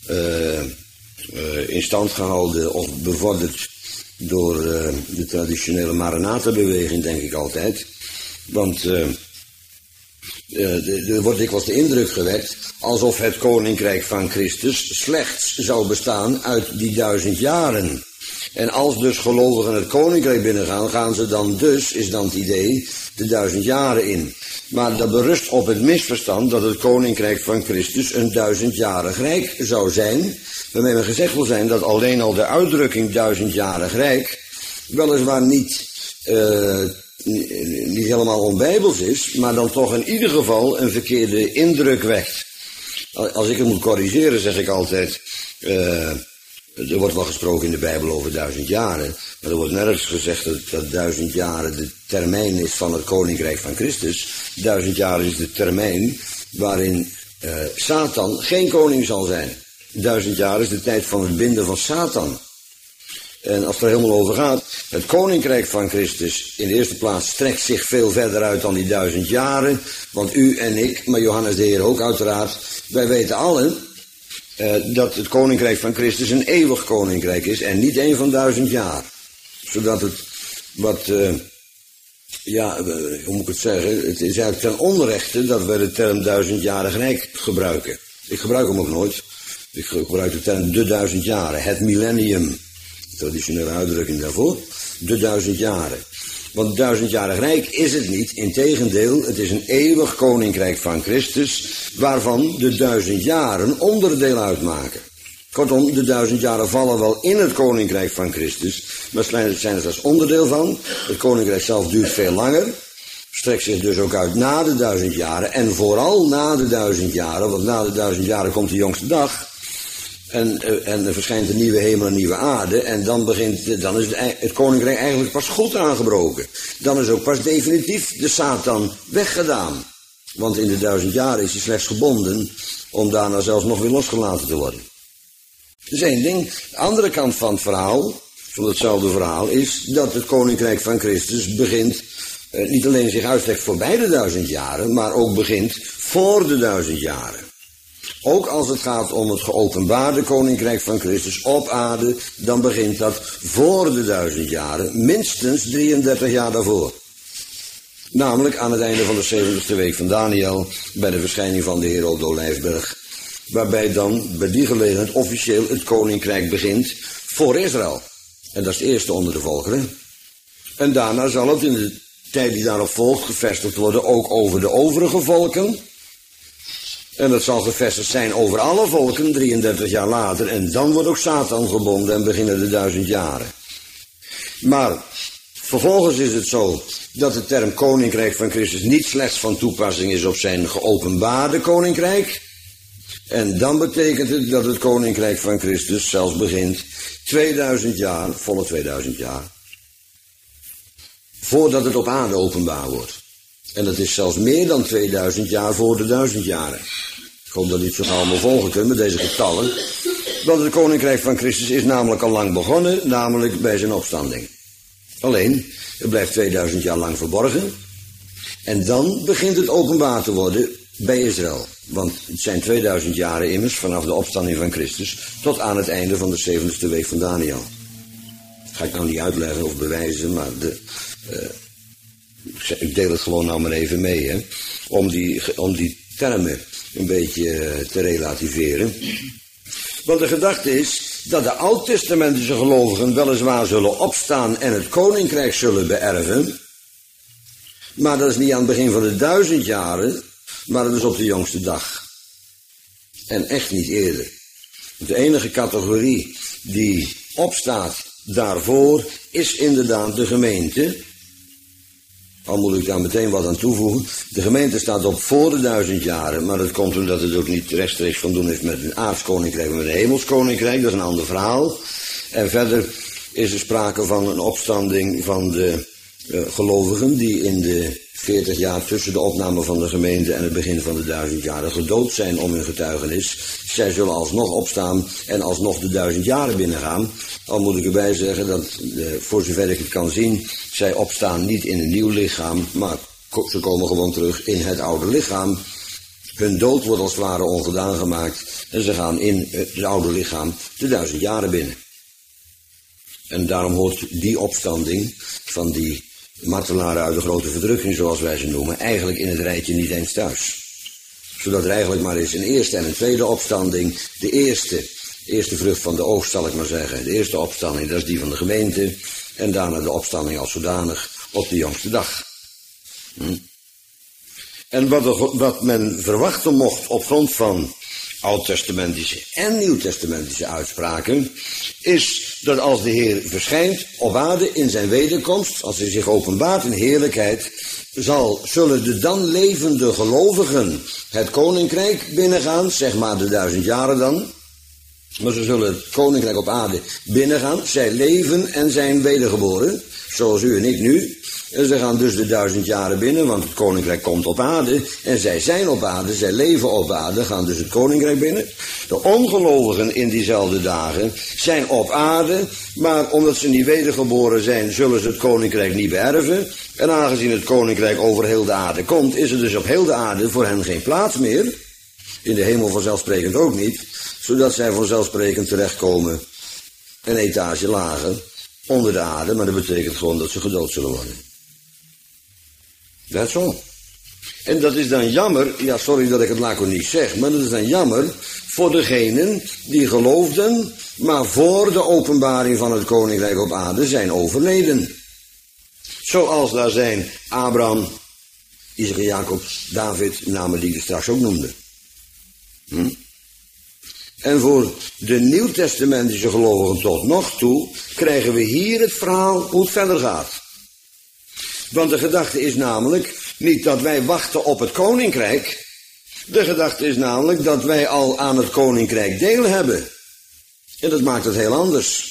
Speaker 1: in stand gehouden of bevorderd door de traditionele Maranatha-beweging, denk ik altijd. Want er wordt dikwijls de indruk gewekt alsof het koninkrijk van Christus slechts zou bestaan uit die 1000 jaren. En als dus gelovigen het koninkrijk binnengaan, gaan ze dan dus, is dan het idee, de 1000 jaren in. Maar dat berust op het misverstand dat het koninkrijk van Christus een 1000-jarig rijk zou zijn. Waarmee men gezegd wil zijn dat alleen al de uitdrukking 1000-jarig rijk weliswaar niet helemaal onbijbels is, maar dan toch in ieder geval een verkeerde indruk wekt. Als ik het moet corrigeren, zeg ik altijd, er wordt wel gesproken in de Bijbel over 1000 jaren, maar er wordt nergens gezegd dat 1000 jaren de termijn is van het koninkrijk van Christus. 1000 jaar is de termijn waarin Satan geen koning zal zijn. 1000 jaar is de tijd van het binden van Satan. En als het er helemaal over gaat, het koninkrijk van Christus in de eerste plaats strekt zich veel verder uit dan die 1000 jaren. Want u en ik, maar Johannes de Heer ook uiteraard, wij weten allen dat het koninkrijk van Christus een eeuwig koninkrijk is en niet een van 1000 jaar. Zodat het hoe moet ik het zeggen, het is eigenlijk ten onrechte dat we de term 1000-jarig rijk gebruiken. Ik gebruik hem ook nooit. Ik gebruik de term de 1000 jaren, het millennium. Traditionele uitdrukking daarvoor, de 1000 jaren. Want 1000-jarig rijk is het niet, integendeel, het is een eeuwig koninkrijk van Christus, waarvan de 1000 jaren onderdeel uitmaken. Kortom, de 1000 jaren vallen wel in het koninkrijk van Christus, maar zijn er slechts onderdeel van. Het koninkrijk zelf duurt veel langer, strekt zich dus ook uit na de 1000 jaren, en vooral na de 1000 jaren, want na de 1000 jaren komt de jongste dag. En er verschijnt een nieuwe hemel en nieuwe aarde. En dan is het koninkrijk eigenlijk pas goed aangebroken. Dan is ook pas definitief de Satan weggedaan. Want in de 1000 jaren is hij slechts gebonden om daarna zelfs nog weer losgelaten te worden. Dat is één ding. De andere kant van het verhaal, van hetzelfde verhaal, is dat het koninkrijk van Christus begint, niet alleen zich uitstrekt voorbij de 1000 jaren, maar ook begint voor de 1000 jaren. Ook als het gaat om het geopenbaarde koninkrijk van Christus op aarde, dan begint dat voor de 1000 jaren, minstens 33 jaar daarvoor. Namelijk aan het einde van de 70ste week van Daniel, bij de verschijning van de Heer op de Olijfberg. Waarbij dan bij die gelegenheid officieel het koninkrijk begint voor Israël. En dat is het eerste onder de volkeren. En daarna zal het in de tijd die daarop volgt gevestigd worden ook over de overige volken. En dat zal gevestigd zijn over alle volken 33 jaar later. En dan wordt ook Satan gebonden en beginnen de 1000 jaren. Maar vervolgens is het zo dat de term koninkrijk van Christus niet slechts van toepassing is op zijn geopenbaarde koninkrijk. En dan betekent het dat het koninkrijk van Christus zelfs begint 2000 jaar, volle 2000 jaar, voordat het op aarde openbaar wordt. En dat is zelfs meer dan 2000 jaar voor de 1000 jaren. Ik hoop dat u het zo allemaal volgen kunt met deze getallen. Want het koninkrijk van Christus is namelijk al lang begonnen, namelijk bij zijn opstanding. Alleen, het blijft 2000 jaar lang verborgen. En dan begint het openbaar te worden bij Israël. Want het zijn 2000 jaren immers vanaf de opstanding van Christus tot aan het einde van de 70ste week van Daniel. Ga ik nou niet uitleggen of bewijzen, maar ik deel het gewoon nou maar even mee, hè, om die termen een beetje te relativeren. Want de gedachte is dat de oud-testamentische gelovigen weliswaar zullen opstaan en het koninkrijk zullen beërven, maar dat is niet aan het begin van de 1000 jaren, maar dat is op de jongste dag. En echt niet eerder. De enige categorie die opstaat daarvoor is inderdaad de gemeente. Al moet ik daar meteen wat aan toevoegen. De gemeente staat op voor de 1000 jaren, maar dat komt omdat het ook niet rechtstreeks van doen heeft met een aardskoninkrijk, maar met een hemelskoninkrijk. Dat is een ander verhaal. En verder is er sprake van een opstanding van de gelovigen die in de 40 jaar tussen de opname van de gemeente en het begin van de 1000 jaren gedood zijn om hun getuigenis. Zij zullen alsnog opstaan en alsnog de 1000 jaren binnengaan. Al moet ik erbij zeggen dat, voor zover ik het kan zien, zij opstaan niet in een nieuw lichaam, maar ze komen gewoon terug in het oude lichaam. Hun dood wordt als het ware ongedaan gemaakt en ze gaan in het oude lichaam de 1000 jaren binnen. En daarom hoort die opstanding van die martelaren uit de grote verdrukking, zoals wij ze noemen, eigenlijk in het rijtje niet eens thuis. Zodat er eigenlijk maar is een eerste en een tweede opstanding. De eerste vrucht van de oogst, zal ik maar zeggen. De eerste opstanding, dat is die van de gemeente. En daarna de opstanding als zodanig op de jongste dag. En wat men verwachten mocht op grond van oud-testamentische en nieuw-testamentische uitspraken, is dat als de Heer verschijnt op aarde in zijn wederkomst, als hij zich openbaart in heerlijkheid, zullen de dan levende gelovigen het koninkrijk binnengaan, zeg maar de 1000 jaren dan. Maar ze zullen het koninkrijk op aarde binnengaan. Zij leven en zijn wedergeboren, zoals u en ik nu. En ze gaan dus de 1000 jaren binnen, want het koninkrijk komt op aarde. En zij zijn op aarde, zij leven op aarde, gaan dus het koninkrijk binnen. De ongelovigen in diezelfde dagen zijn op aarde, maar omdat ze niet wedergeboren zijn, zullen ze het koninkrijk niet beërven. En aangezien het koninkrijk over heel de aarde komt, is er dus op heel de aarde voor hen geen plaats meer. In de hemel vanzelfsprekend ook niet, zodat zij vanzelfsprekend terechtkomen een etage lager onder de aarde, maar dat betekent gewoon dat ze gedood zullen worden. Dat is zo. En dat is dan jammer, ja sorry dat ik het laconiek zeg, maar dat is dan jammer voor degenen die geloofden, maar voor de openbaring van het koninkrijk op aarde zijn overleden. Zoals daar zijn Abraham, Isaac en Jacob, David, namen die ik straks ook noemde. En voor de nieuwtestamentische gelovigen tot nog toe krijgen we hier het verhaal hoe het verder gaat. Want de gedachte is namelijk niet dat wij wachten op het koninkrijk. De gedachte is namelijk dat wij al aan het koninkrijk deel hebben. En dat maakt het heel anders.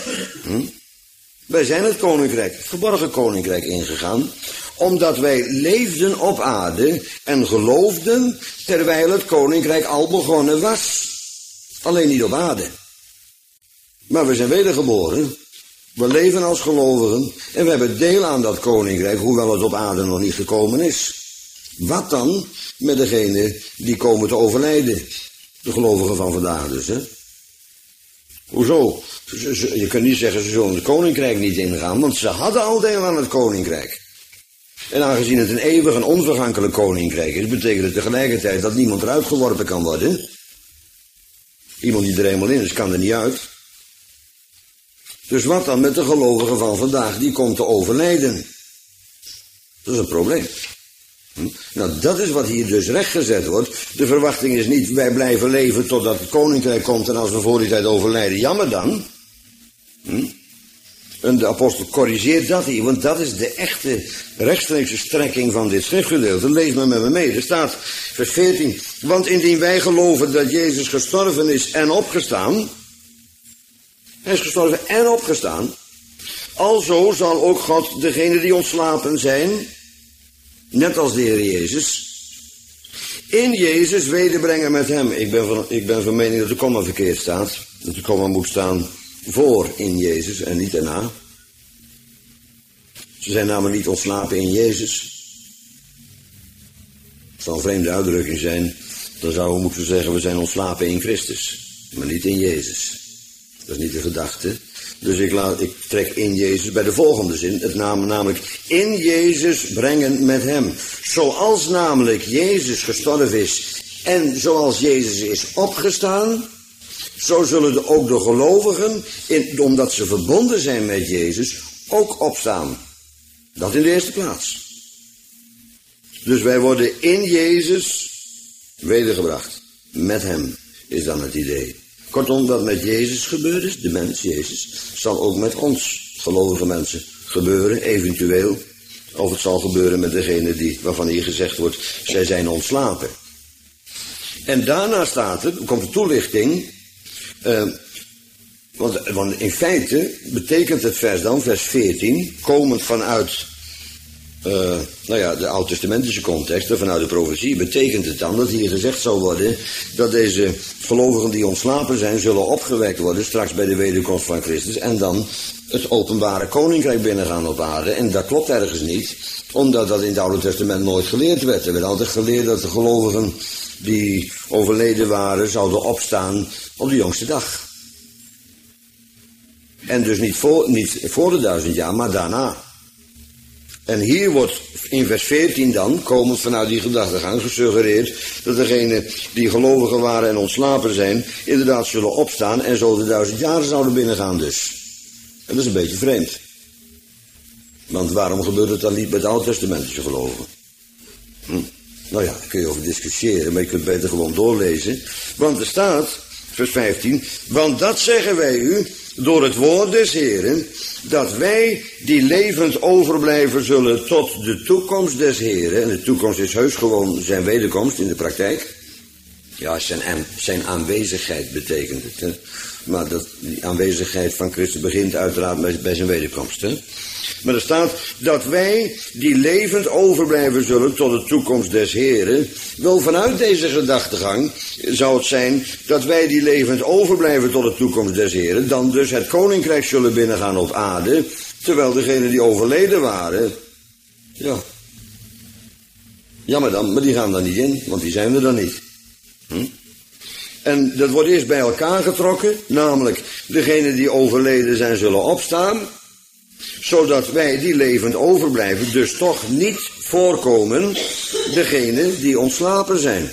Speaker 1: Wij zijn het koninkrijk, het verborgen koninkrijk ingegaan, omdat wij leefden op aarde en geloofden terwijl het koninkrijk al begonnen was. Alleen niet op aarde. Maar we zijn wedergeboren. We leven als gelovigen en we hebben deel aan dat koninkrijk, hoewel het op aarde nog niet gekomen is. Wat dan met degenen die komen te overlijden? De gelovigen van vandaag dus, hè? Hoezo? Je kunt niet zeggen ze zullen het koninkrijk niet ingaan, want ze hadden al deel aan het koninkrijk. En aangezien het een eeuwig en onvergankelijk koninkrijk is, betekent het tegelijkertijd dat niemand eruit geworpen kan worden. Iemand die er eenmaal in is, kan er niet uit. Dus wat dan met de gelovigen van vandaag, die komt te overlijden? Dat is een probleem. Nou, dat is wat hier dus rechtgezet wordt. De verwachting is niet, wij blijven leven totdat het koninkrijk komt en als we voor die tijd overlijden, jammer dan. En de apostel corrigeert dat hier, want dat is de echte rechtstreekse strekking van dit schriftgedeelte. Lees maar met me mee. Er staat, vers 14, want indien wij geloven dat Jezus gestorven is en opgestaan, hij is gestorven en opgestaan, alzo zal ook God degenen die ontslapen zijn, net als de Heer Jezus, in Jezus wederbrengen met hem. Ik ben van mening dat de komma verkeerd staat. Dat de komma moet staan voor in Jezus en niet erna. Ze zijn namelijk niet ontslapen in Jezus. zal een vreemde uitdrukking zijn. Dan zouden we moeten zeggen, we zijn ontslapen in Christus. Maar niet in Jezus. Dat is niet de gedachte. Dus ik trek in Jezus bij de volgende zin. Het namelijk in Jezus brengen met hem. Zoals namelijk Jezus gestorven is. En zoals Jezus is opgestaan. Zo zullen ook de gelovigen, omdat ze verbonden zijn met Jezus, ook opstaan. Dat in de eerste plaats. Dus wij worden in Jezus wedergebracht. Met hem is dan het idee. Kortom, wat met Jezus gebeurd is, de mens Jezus, zal ook met ons, gelovige mensen, gebeuren, eventueel. Of het zal gebeuren met degene waarvan hier gezegd wordt, zij zijn ontslapen. En daarna komt de toelichting, want in feite betekent het vers 14, komend vanuit de oud-testamentische context, vanuit de profetie, betekent het dan dat hier gezegd zal worden dat deze gelovigen die ontslapen zijn, zullen opgewekt worden straks bij de wederkomst van Christus en dan het openbare koninkrijk binnengaan op aarde. En dat klopt ergens niet, omdat dat in het Oude Testament nooit geleerd werd. Er werd altijd geleerd dat de gelovigen die overleden waren, zouden opstaan op de jongste dag. En dus niet voor de 1000 jaar, maar daarna. En hier wordt in vers 14 dan, komend vanuit die gedachtegang, gesuggereerd dat degenen die gelovigen waren en ontslapen zijn, inderdaad zullen opstaan en zo de 1000 jaar zouden binnengaan dus. En dat is een beetje vreemd. Want waarom gebeurt het dan niet met de Oud-testamentische gelovigen? Nou ja, daar kun je over discussiëren, maar je kunt beter gewoon doorlezen. Want er staat, vers 15, want dat zeggen wij u door het woord des Heren, dat wij die levend overblijven zullen tot de toekomst des Heren. En de toekomst is heus gewoon zijn wederkomst in de praktijk. Ja, zijn aanwezigheid betekent het. Hè? Maar die aanwezigheid van Christus begint uiteraard bij zijn wederkomst. Hè? Maar er staat dat wij die levend overblijven zullen tot de toekomst des Heren. Wel, vanuit deze gedachtegang zou het zijn dat wij die levend overblijven tot de toekomst des Heren, dan dus het koninkrijk zullen binnengaan op aarde, terwijl degenen die overleden waren, ja, jammer dan, maar die gaan daar niet in, want die zijn er dan niet. En dat wordt eerst bij elkaar getrokken, namelijk degenen die overleden zijn zullen opstaan, zodat wij die levend overblijven dus toch niet voorkomen degenen die ontslapen zijn.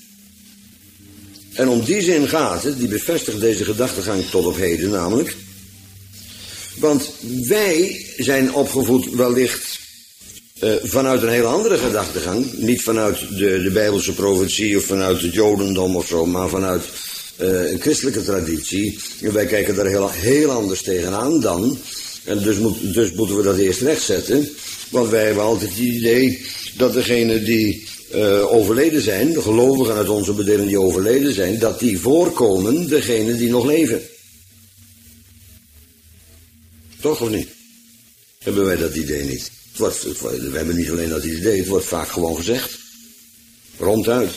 Speaker 1: En om die zin gaat het, die bevestigt deze gedachtegang tot op heden namelijk. Want wij zijn opgevoed wellicht vanuit een hele andere gedachtegang. Niet vanuit de Bijbelse profetie of vanuit het Jodendom of zo, maar vanuit een christelijke traditie. En wij kijken daar heel anders tegenaan dan. En dus moeten we dat eerst rechtzetten. Want wij hebben altijd het idee dat degenen die overleden zijn, de gelovigen uit onze bedeling die overleden zijn, dat die voorkomen degenen die nog leven. Toch of niet? Hebben wij dat idee niet? We hebben niet alleen dat idee, het wordt vaak gewoon gezegd. Ronduit.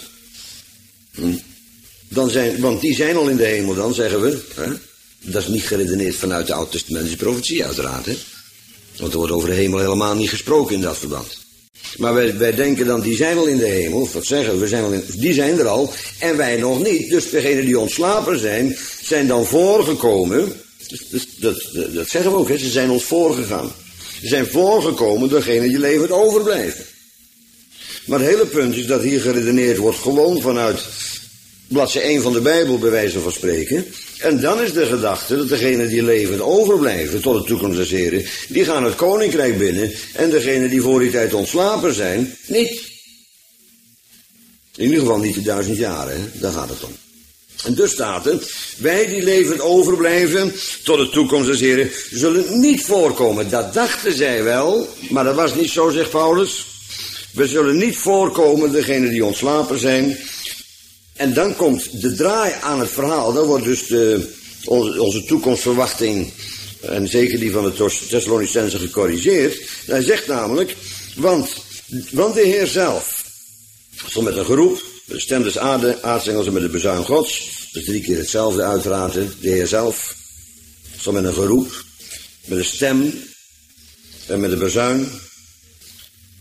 Speaker 1: Want die zijn al in de hemel dan, zeggen we. Hè? Dat is niet geredeneerd vanuit de Oud-testamentische profetie uiteraard. Hè? Want er wordt over de hemel helemaal niet gesproken in dat verband. Maar wij denken dan, die zijn al in de hemel. Of wat zeggen we? Die zijn er al. En wij nog niet. Dus degenen die ontslapen zijn dan voorgekomen. Dat zeggen we ook. Hè? Ze zijn ons voorgegaan. Ze zijn voorgekomen degenen die levend overblijven. Maar het hele punt is dat hier geredeneerd wordt gewoon vanuit bladzijde 1 van de Bijbel, bij wijze van spreken. En dan is de gedachte dat degenen die levend overblijven tot de toekomst des Heren, die gaan het koninkrijk binnen. En degenen die voor die tijd ontslapen zijn, niet. In ieder geval niet de 1000 jaar, hè? Daar gaat het om. En dus staat er, wij die levend overblijven tot de toekomst des Heren, zullen niet voorkomen. Dat dachten zij wel, maar dat was niet zo, zegt Paulus. We zullen niet voorkomen, degenen die ontslapen zijn. En dan komt de draai aan het verhaal. Dan wordt dus onze toekomstverwachting, en zeker die van de Thessalonicenzen, gecorrigeerd. Hij zegt namelijk, want de Heer zelf zal met een geroep, de stem des aartsengels en met de bezuin Gods, dus 3 keer hetzelfde uiteraard, de Heer zelf zal met een geroep, met een stem en met de bezuin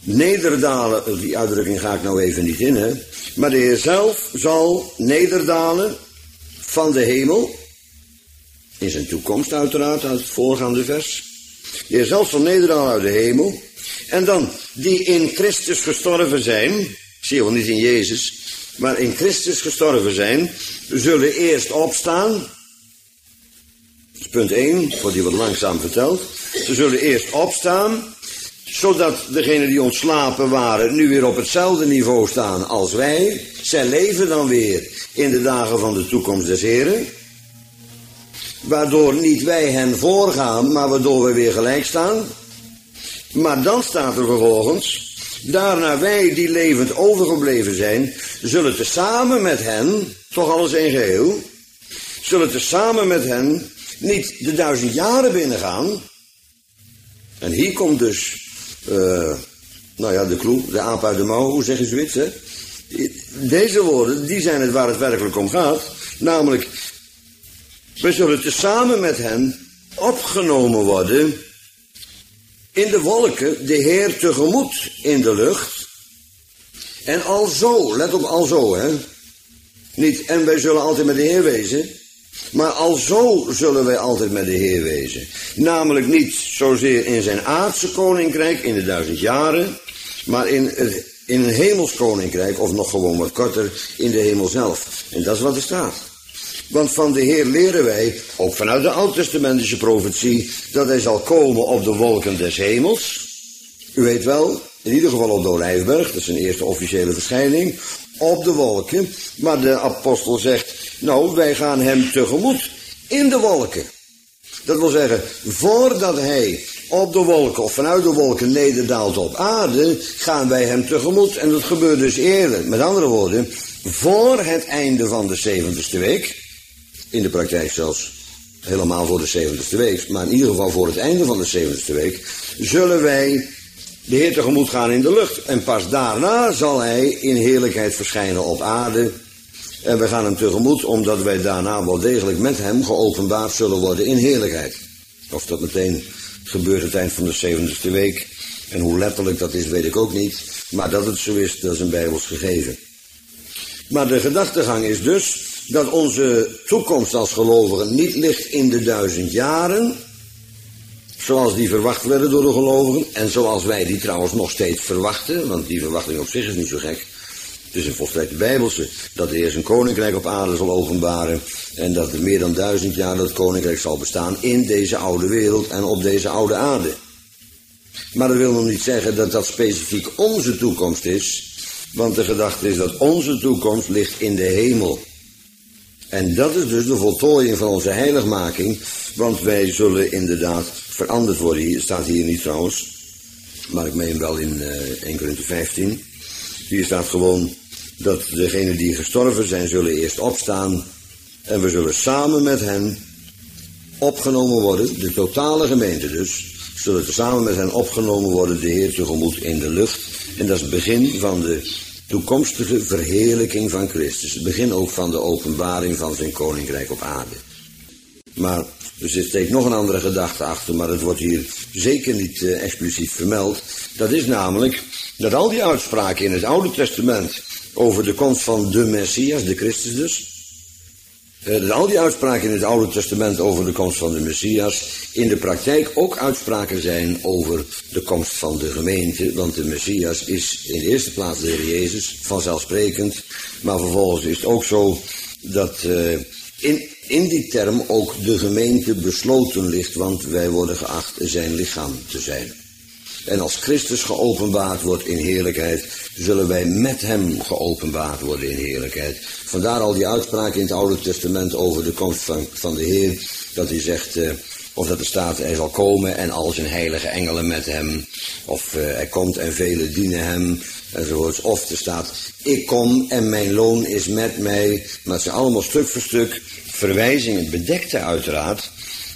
Speaker 1: nederdalen, die uitdrukking ga ik nou even niet in, hè. Maar de Heer zelf zal nederdalen van de hemel. In zijn toekomst uiteraard, uit het voorgaande vers. De Heer zelf zal nederdalen uit de hemel. En dan, die in Christus gestorven zijn, zie je wel niet in Jezus, maar in Christus gestorven zijn, zullen eerst opstaan. Dat is punt 1, wordt hier wat langzaam verteld. Ze zullen eerst opstaan, zodat degenen die ontslapen waren nu weer op hetzelfde niveau staan als wij. Zij leven dan weer in de dagen van de toekomst des Heren. Waardoor niet wij hen voorgaan, maar waardoor we weer gelijk staan. Maar dan staat er vervolgens, daarna wij die levend overgebleven zijn, zullen tezamen met hen, toch alles één geheel, zullen tezamen met hen niet de 1000 jaren binnengaan. En hier komt dus, de kloe, de aap uit de mouw, hoe zeg je zoiets, hè? Deze woorden, die zijn het waar het werkelijk om gaat. Namelijk, we zullen tezamen met hen opgenomen worden in de wolken, de Heer tegemoet in de lucht. En alzo, let op alzo, hè. Niet, en wij zullen altijd met de Heer wezen. Maar alzo zullen wij altijd met de Heer wezen. Namelijk niet zozeer in zijn aardse koninkrijk, in de 1000 jaren. Maar in een hemels koninkrijk, of nog gewoon wat korter, in de hemel zelf. En dat is wat er staat. Want van de Heer leren wij, ook vanuit de oud-testamentische profetie, dat hij zal komen op de wolken des hemels. U weet wel, in ieder geval op de Olijfberg, dat is zijn eerste officiële verschijning, op de wolken. Maar de apostel zegt, nou, wij gaan hem tegemoet in de wolken. Dat wil zeggen, voordat hij op de wolken of vanuit de wolken nederdaalt op aarde, gaan wij hem tegemoet. En dat gebeurt dus eerder. Met andere woorden, voor het einde van de 70ste week, in de praktijk zelfs helemaal voor de 70ste week, maar in ieder geval voor het einde van de 70ste week, zullen wij de Heer tegemoet gaan in de lucht. En pas daarna zal hij in heerlijkheid verschijnen op aarde. En we gaan hem tegemoet, omdat wij daarna wel degelijk met hem geopenbaard zullen worden in heerlijkheid. Of dat meteen gebeurt het eind van de 70ste week. En hoe letterlijk dat is, weet ik ook niet. Maar dat het zo is, dat is een bijbels gegeven. Maar de gedachtegang is dus dat onze toekomst als gelovigen niet ligt in de 1000 jaren, zoals die verwacht werden door de gelovigen, en zoals wij die trouwens nog steeds verwachten, want die verwachting op zich is niet zo gek. Het is een volstrekte bijbelse, dat de Heer zijn koninkrijk op aarde zal openbaren, en dat er meer dan 1000 jaar dat koninkrijk zal bestaan in deze oude wereld en op deze oude aarde. Maar dat wil nog niet zeggen dat dat specifiek onze toekomst is, want de gedachte is dat onze toekomst ligt in de hemel. En dat is dus de voltooiing van onze heiligmaking, want wij zullen inderdaad veranderd worden. Hier staat hier niet trouwens, maar ik meen wel in 1 Korinthe 15. Hier staat gewoon dat degenen die gestorven zijn zullen eerst opstaan en we zullen samen met hen opgenomen worden, de totale gemeente dus, zullen samen met hen opgenomen worden de Heer tegemoet in de lucht. En dat is het begin van de toekomstige verheerlijking van Christus. Het begin ook van de openbaring van zijn koninkrijk op aarde. Maar er steekt nog een andere gedachte achter, maar het wordt hier zeker niet expliciet vermeld. Dat is namelijk dat al die uitspraken in het Oude Testament over de komst van de Messias, de Christus dus, dat al die uitspraken in het Oude Testament over de komst van de Messias in de praktijk ook uitspraken zijn over de komst van de gemeente. Want de Messias is in de eerste plaats de Heer Jezus, vanzelfsprekend. Maar vervolgens is het ook zo dat in die term ook de gemeente besloten ligt, want wij worden geacht zijn lichaam te zijn. En als Christus geopenbaard wordt in heerlijkheid, zullen wij met hem geopenbaard worden in heerlijkheid. Vandaar al die uitspraken in het Oude Testament over de komst van de Heer, dat hij zegt, of dat er staat, hij zal komen en al zijn heilige engelen met hem, of hij komt en velen dienen hem, enzovoorts. Of er staat, ik kom en mijn loon is met mij, maar het zijn allemaal stuk voor stuk verwijzingen, bedekte uiteraard,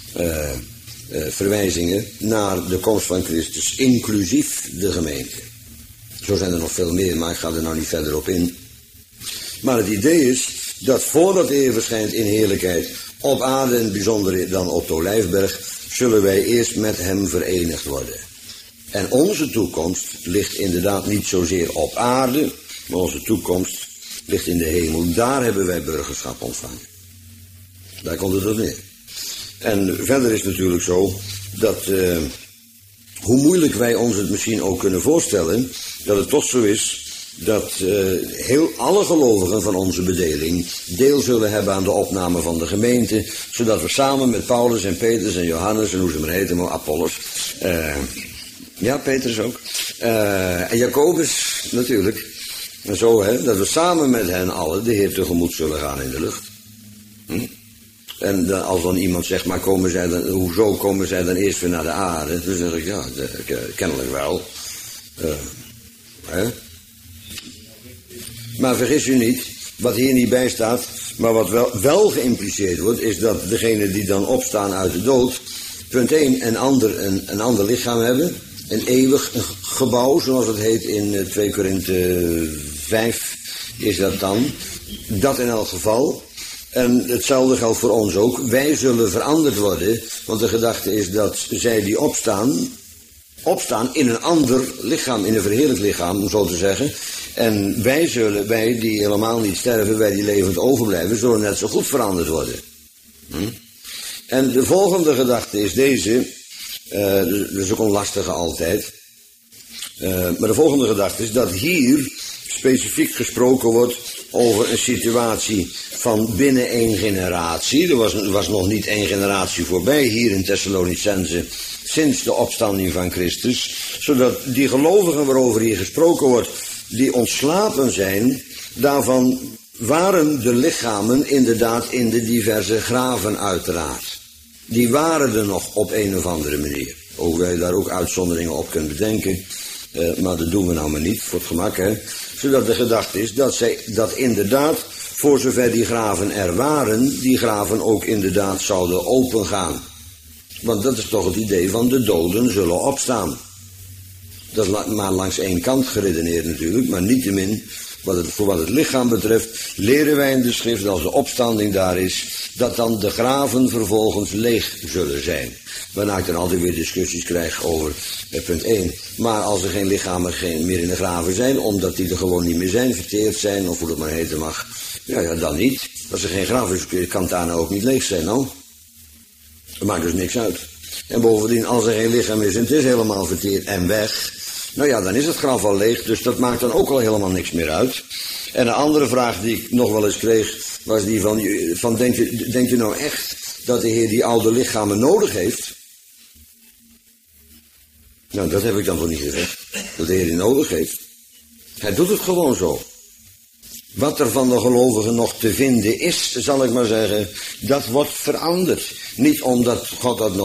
Speaker 1: verwijzingen naar de komst van Christus, inclusief de gemeente. Zo zijn er nog veel meer, maar ik ga er nou niet verder op in. Maar het idee is dat voordat de Heer verschijnt in heerlijkheid op aarde en bijzonder dan op de Olijfberg, zullen wij eerst met hem verenigd worden. En onze toekomst ligt inderdaad niet zozeer op aarde, maar onze toekomst ligt in de hemel. Daar hebben wij burgerschap ontvangen. Daar komt het op neer. En verder is het natuurlijk zo dat, hoe moeilijk wij ons het misschien ook kunnen voorstellen, dat het toch zo is dat heel alle gelovigen van onze bedeling deel zullen hebben aan de opname van de gemeente, zodat we samen met Paulus en Petrus en Johannes en hoe ze maar heten, maar Apollos, ja, Petrus ook, en Jacobus natuurlijk, en zo, hè, dat we samen met hen allen de Heer tegemoet zullen gaan in de lucht. En als dan iemand zegt, maar hoezo komen zij dan eerst weer naar de aarde? Dan zeg ik, ja, kennelijk wel. Hè? Maar vergis u niet, wat hier niet bij staat, maar wat wel geïmpliceerd wordt, is dat degenen die dan opstaan uit de dood, punt 1, een ander lichaam hebben, een eeuwig gebouw, zoals het heet in 2 Korinthe 5, is dat dan. Dat in elk geval. En hetzelfde geldt voor ons ook. Wij zullen veranderd worden, want de gedachte is dat zij die opstaan in een ander lichaam, in een verheerlijk lichaam, om zo te zeggen. En wij die helemaal niet sterven, wij die levend overblijven, zullen net zo goed veranderd worden. En de volgende gedachte is deze, dat is ook een lastige altijd. Maar de volgende gedachte is dat hier specifiek gesproken wordt over een situatie van binnen 1 generatie. Er was nog niet 1 generatie voorbij hier in Thessalonicense sinds de opstanding van Christus, zodat die gelovigen waarover hier gesproken wordt, die ontslapen zijn, daarvan waren de lichamen inderdaad in de diverse graven uiteraard. Die waren er nog op een of andere manier. Hoewel je daar ook uitzonderingen op kunt bedenken, maar dat doen we nou maar niet, voor het gemak, hè. Zodat de gedachte is dat inderdaad, voor zover die graven er waren, die graven ook inderdaad zouden opengaan. Want dat is toch het idee van de doden zullen opstaan. Dat is maar langs 1 kant geredeneerd natuurlijk, maar niettemin, voor wat het lichaam betreft, leren wij in de schrift, als de opstanding daar is, dat dan de graven vervolgens leeg zullen zijn. Waarna ik dan altijd weer discussies krijg over punt 1. Maar als er geen lichamen meer in de graven zijn, omdat die er gewoon niet meer zijn, verteerd zijn, of hoe dat maar heten mag, ja, dan niet. Als er geen graf is, kan het daarna ook niet leeg zijn, nou. Dat maakt dus niks uit. En bovendien, als er geen lichaam is en het is helemaal verteerd en weg, nou ja, dan is het graf al leeg, dus dat maakt dan ook al helemaal niks meer uit. En een andere vraag die ik nog wel eens kreeg, was die van denkt u nou echt dat de Heer die oude lichamen nodig heeft? Nou, dat heb ik dan wel niet gezegd, dat de Heer die nodig heeft. Hij doet het gewoon zo. Wat er van de gelovigen nog te vinden is, zal ik maar zeggen, dat wordt veranderd. Niet omdat God dat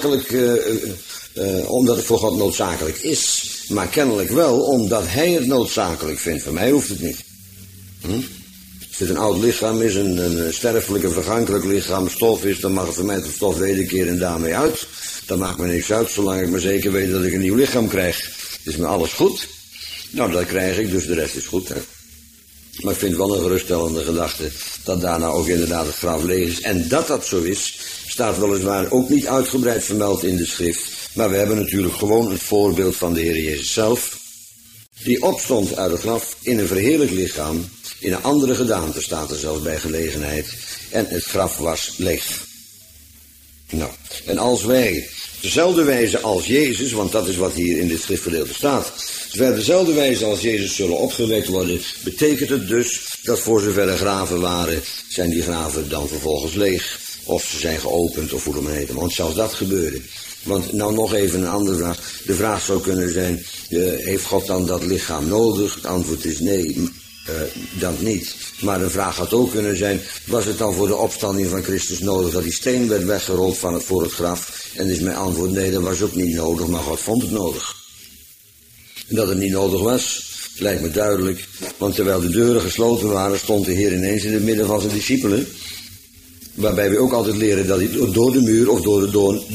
Speaker 1: omdat het voor God noodzakelijk is, maar kennelijk wel omdat hij het noodzakelijk vindt. Voor mij hoeft het niet. Als het een oud lichaam is, een sterfelijk, vergankelijk lichaam, stof is, dan mag het voor mij tot stof wederkeren en daarmee uit. Dan maakt me niks uit, zolang ik maar zeker weet dat ik een nieuw lichaam krijg. Is me alles goed? Nou, dat krijg ik, dus de rest is goed, hè. Maar ik vind het wel een geruststellende gedachte dat daarna ook inderdaad het graf leeg is. En dat zo is, staat weliswaar ook niet uitgebreid vermeld in de schrift. Maar we hebben natuurlijk gewoon het voorbeeld van de Heer Jezus zelf, die opstond uit het graf in een verheerlijk lichaam, in een andere gedaante staat er zelfs bij gelegenheid. En het graf was leeg. Nou, en als wij dezelfde wijze als Jezus, want dat is wat hier in dit schriftgedeelte staat, als wij dezelfde wijze als Jezus zullen opgewekt worden, betekent het dus dat voor zover er graven waren, zijn die graven dan vervolgens leeg. Of ze zijn geopend, of hoe dat maar heet. Want zelfs dat gebeurde. Want nou nog even een andere vraag. De vraag zou kunnen zijn, heeft God dan dat lichaam nodig? Het antwoord is nee, dat niet. Maar een vraag had ook kunnen zijn, was het dan voor de opstanding van Christus nodig dat die steen werd weggerold voor het graf? En is mijn antwoord nee, dat was ook niet nodig, maar God vond het nodig. En dat het niet nodig was, lijkt me duidelijk. Want terwijl de deuren gesloten waren, stond de Heer ineens in het midden van zijn discipelen. Waarbij we ook altijd leren dat hij door de muur of door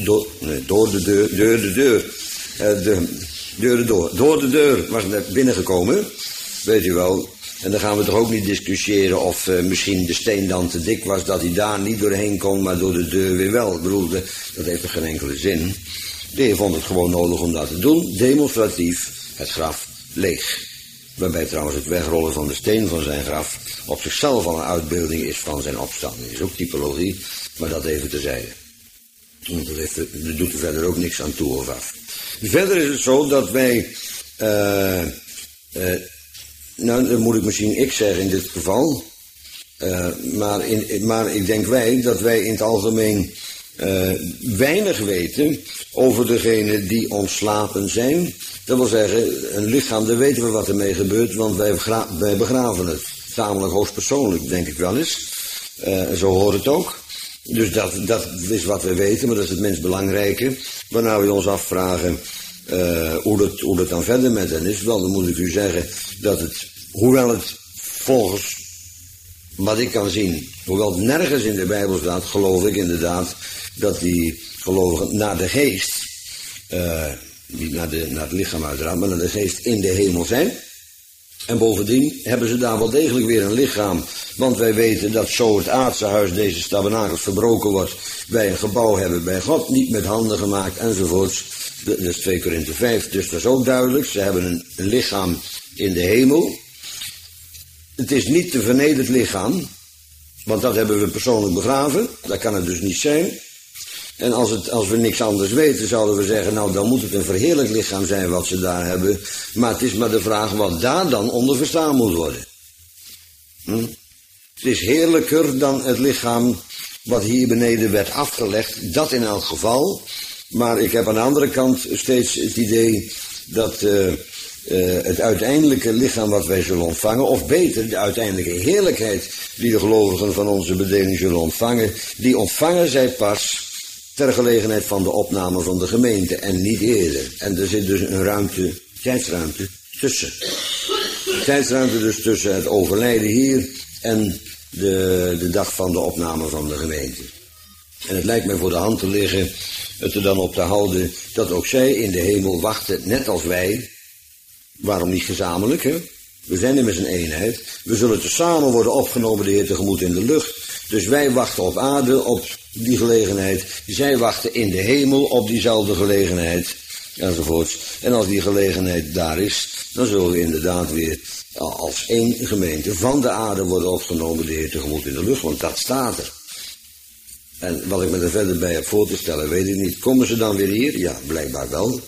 Speaker 1: de deur was net binnengekomen. Weet u wel. En dan gaan we toch ook niet discussiëren of misschien de steen dan te dik was, dat hij daar niet doorheen kon, maar door de deur weer wel. Ik bedoel, dat heeft toch geen enkele zin. De Heer vond het gewoon nodig om dat te doen, demonstratief het graf leeg. Waarbij trouwens het wegrollen van de steen van zijn graf op zichzelf al een uitbeelding is van zijn opstanding. Is ook typologie, maar dat even terzijde. Dat doet er verder ook niks aan toe of af. Verder is het zo dat wij, nou dan moet ik misschien ik zeggen in dit geval, maar ik denk dat wij in het algemeen weinig weten over degenen die ontslapen zijn. Dat wil zeggen, een lichaam, daar weten we wat ermee gebeurt, want wij begraven het. Tamelijk hoogstpersoonlijk, denk ik wel eens. Zo hoort het ook. Dus dat is wat we weten, maar dat is het minst belangrijke. Waarna we ons afvragen hoe het dan verder met hen is. Wel, dan moet ik u zeggen dat het, hoewel het volgens wat ik kan zien, hoewel het nergens in de Bijbel staat, geloof ik inderdaad dat die gelovigen naar de geest, niet naar het lichaam uiteraard, maar naar de geest in de hemel zijn. En bovendien hebben ze daar wel degelijk weer een lichaam. Want wij weten dat zo het aardse huis deze tabernakels verbroken wordt. Wij een gebouw hebben bij God, niet met handen gemaakt enzovoorts. Dat is 2 Korinthe 5, dus dat is ook duidelijk. Ze hebben een lichaam in de hemel. Het is niet een vernederd lichaam. Want dat hebben we persoonlijk begraven. Dat kan het dus niet zijn. En als we niks anders weten, zouden we zeggen, nou dan moet het een verheerlijk lichaam zijn wat ze daar hebben. Maar het is maar de vraag wat daar dan onder verstaan moet worden. Het is heerlijker dan het lichaam wat hier beneden werd afgelegd, dat in elk geval. Maar ik heb aan de andere kant steeds het idee dat het uiteindelijke lichaam wat wij zullen ontvangen, of beter, de uiteindelijke heerlijkheid die de gelovigen van onze bedeling zullen ontvangen, die ontvangen zij pas ter gelegenheid van de opname van de gemeente en niet eerder. En er zit dus een tijdsruimte tussen. Tijdsruimte dus tussen het overlijden hier en de dag van de opname van de gemeente. En het lijkt mij voor de hand te liggen het er dan op te houden dat ook zij in de hemel wachten, net als wij. Waarom niet gezamenlijk, hè? We zijn immers een eenheid. We zullen tezamen worden opgenomen de Heer tegemoet in de lucht. Dus wij wachten op aarde op die gelegenheid. Zij wachten in de hemel op diezelfde gelegenheid. Enzovoorts. En als die gelegenheid daar is, dan zullen we inderdaad weer als één gemeente van de aarde worden opgenomen de Heer tegemoet in de lucht. Want dat staat er. En wat ik me er verder bij heb voor te stellen, weet ik niet. Komen ze dan weer hier? Ja, blijkbaar wel.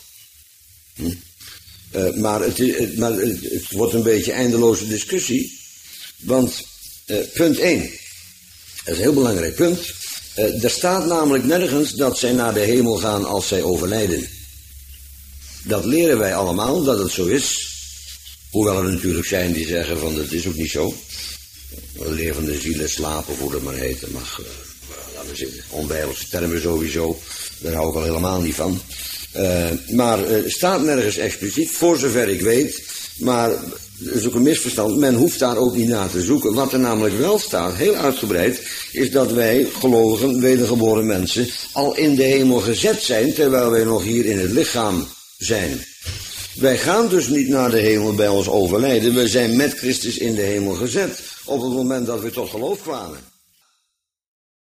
Speaker 1: Maar het wordt een beetje eindeloze discussie. Want punt 1, dat is een heel belangrijk punt. Er staat namelijk nergens dat zij naar de hemel gaan als zij overlijden. Dat leren wij allemaal, dat het zo is. Hoewel er natuurlijk zijn die zeggen van dat is ook niet zo. Levende zielen slapen, hoe dat maar heet. Dat mag, laten we zeggen, onbijbelse termen sowieso. Daar hou ik al helemaal niet van. Maar staat nergens expliciet, voor zover ik weet. Maar dat is ook een misverstand. Men hoeft daar ook niet naar te zoeken. Wat er namelijk wel staat, heel uitgebreid, is dat wij, gelovigen, wedergeboren mensen, al in de hemel gezet zijn, terwijl wij nog hier in het lichaam zijn. Wij gaan dus niet naar de hemel bij ons overlijden. We zijn met Christus in de hemel gezet. Op het moment dat we tot geloof kwamen.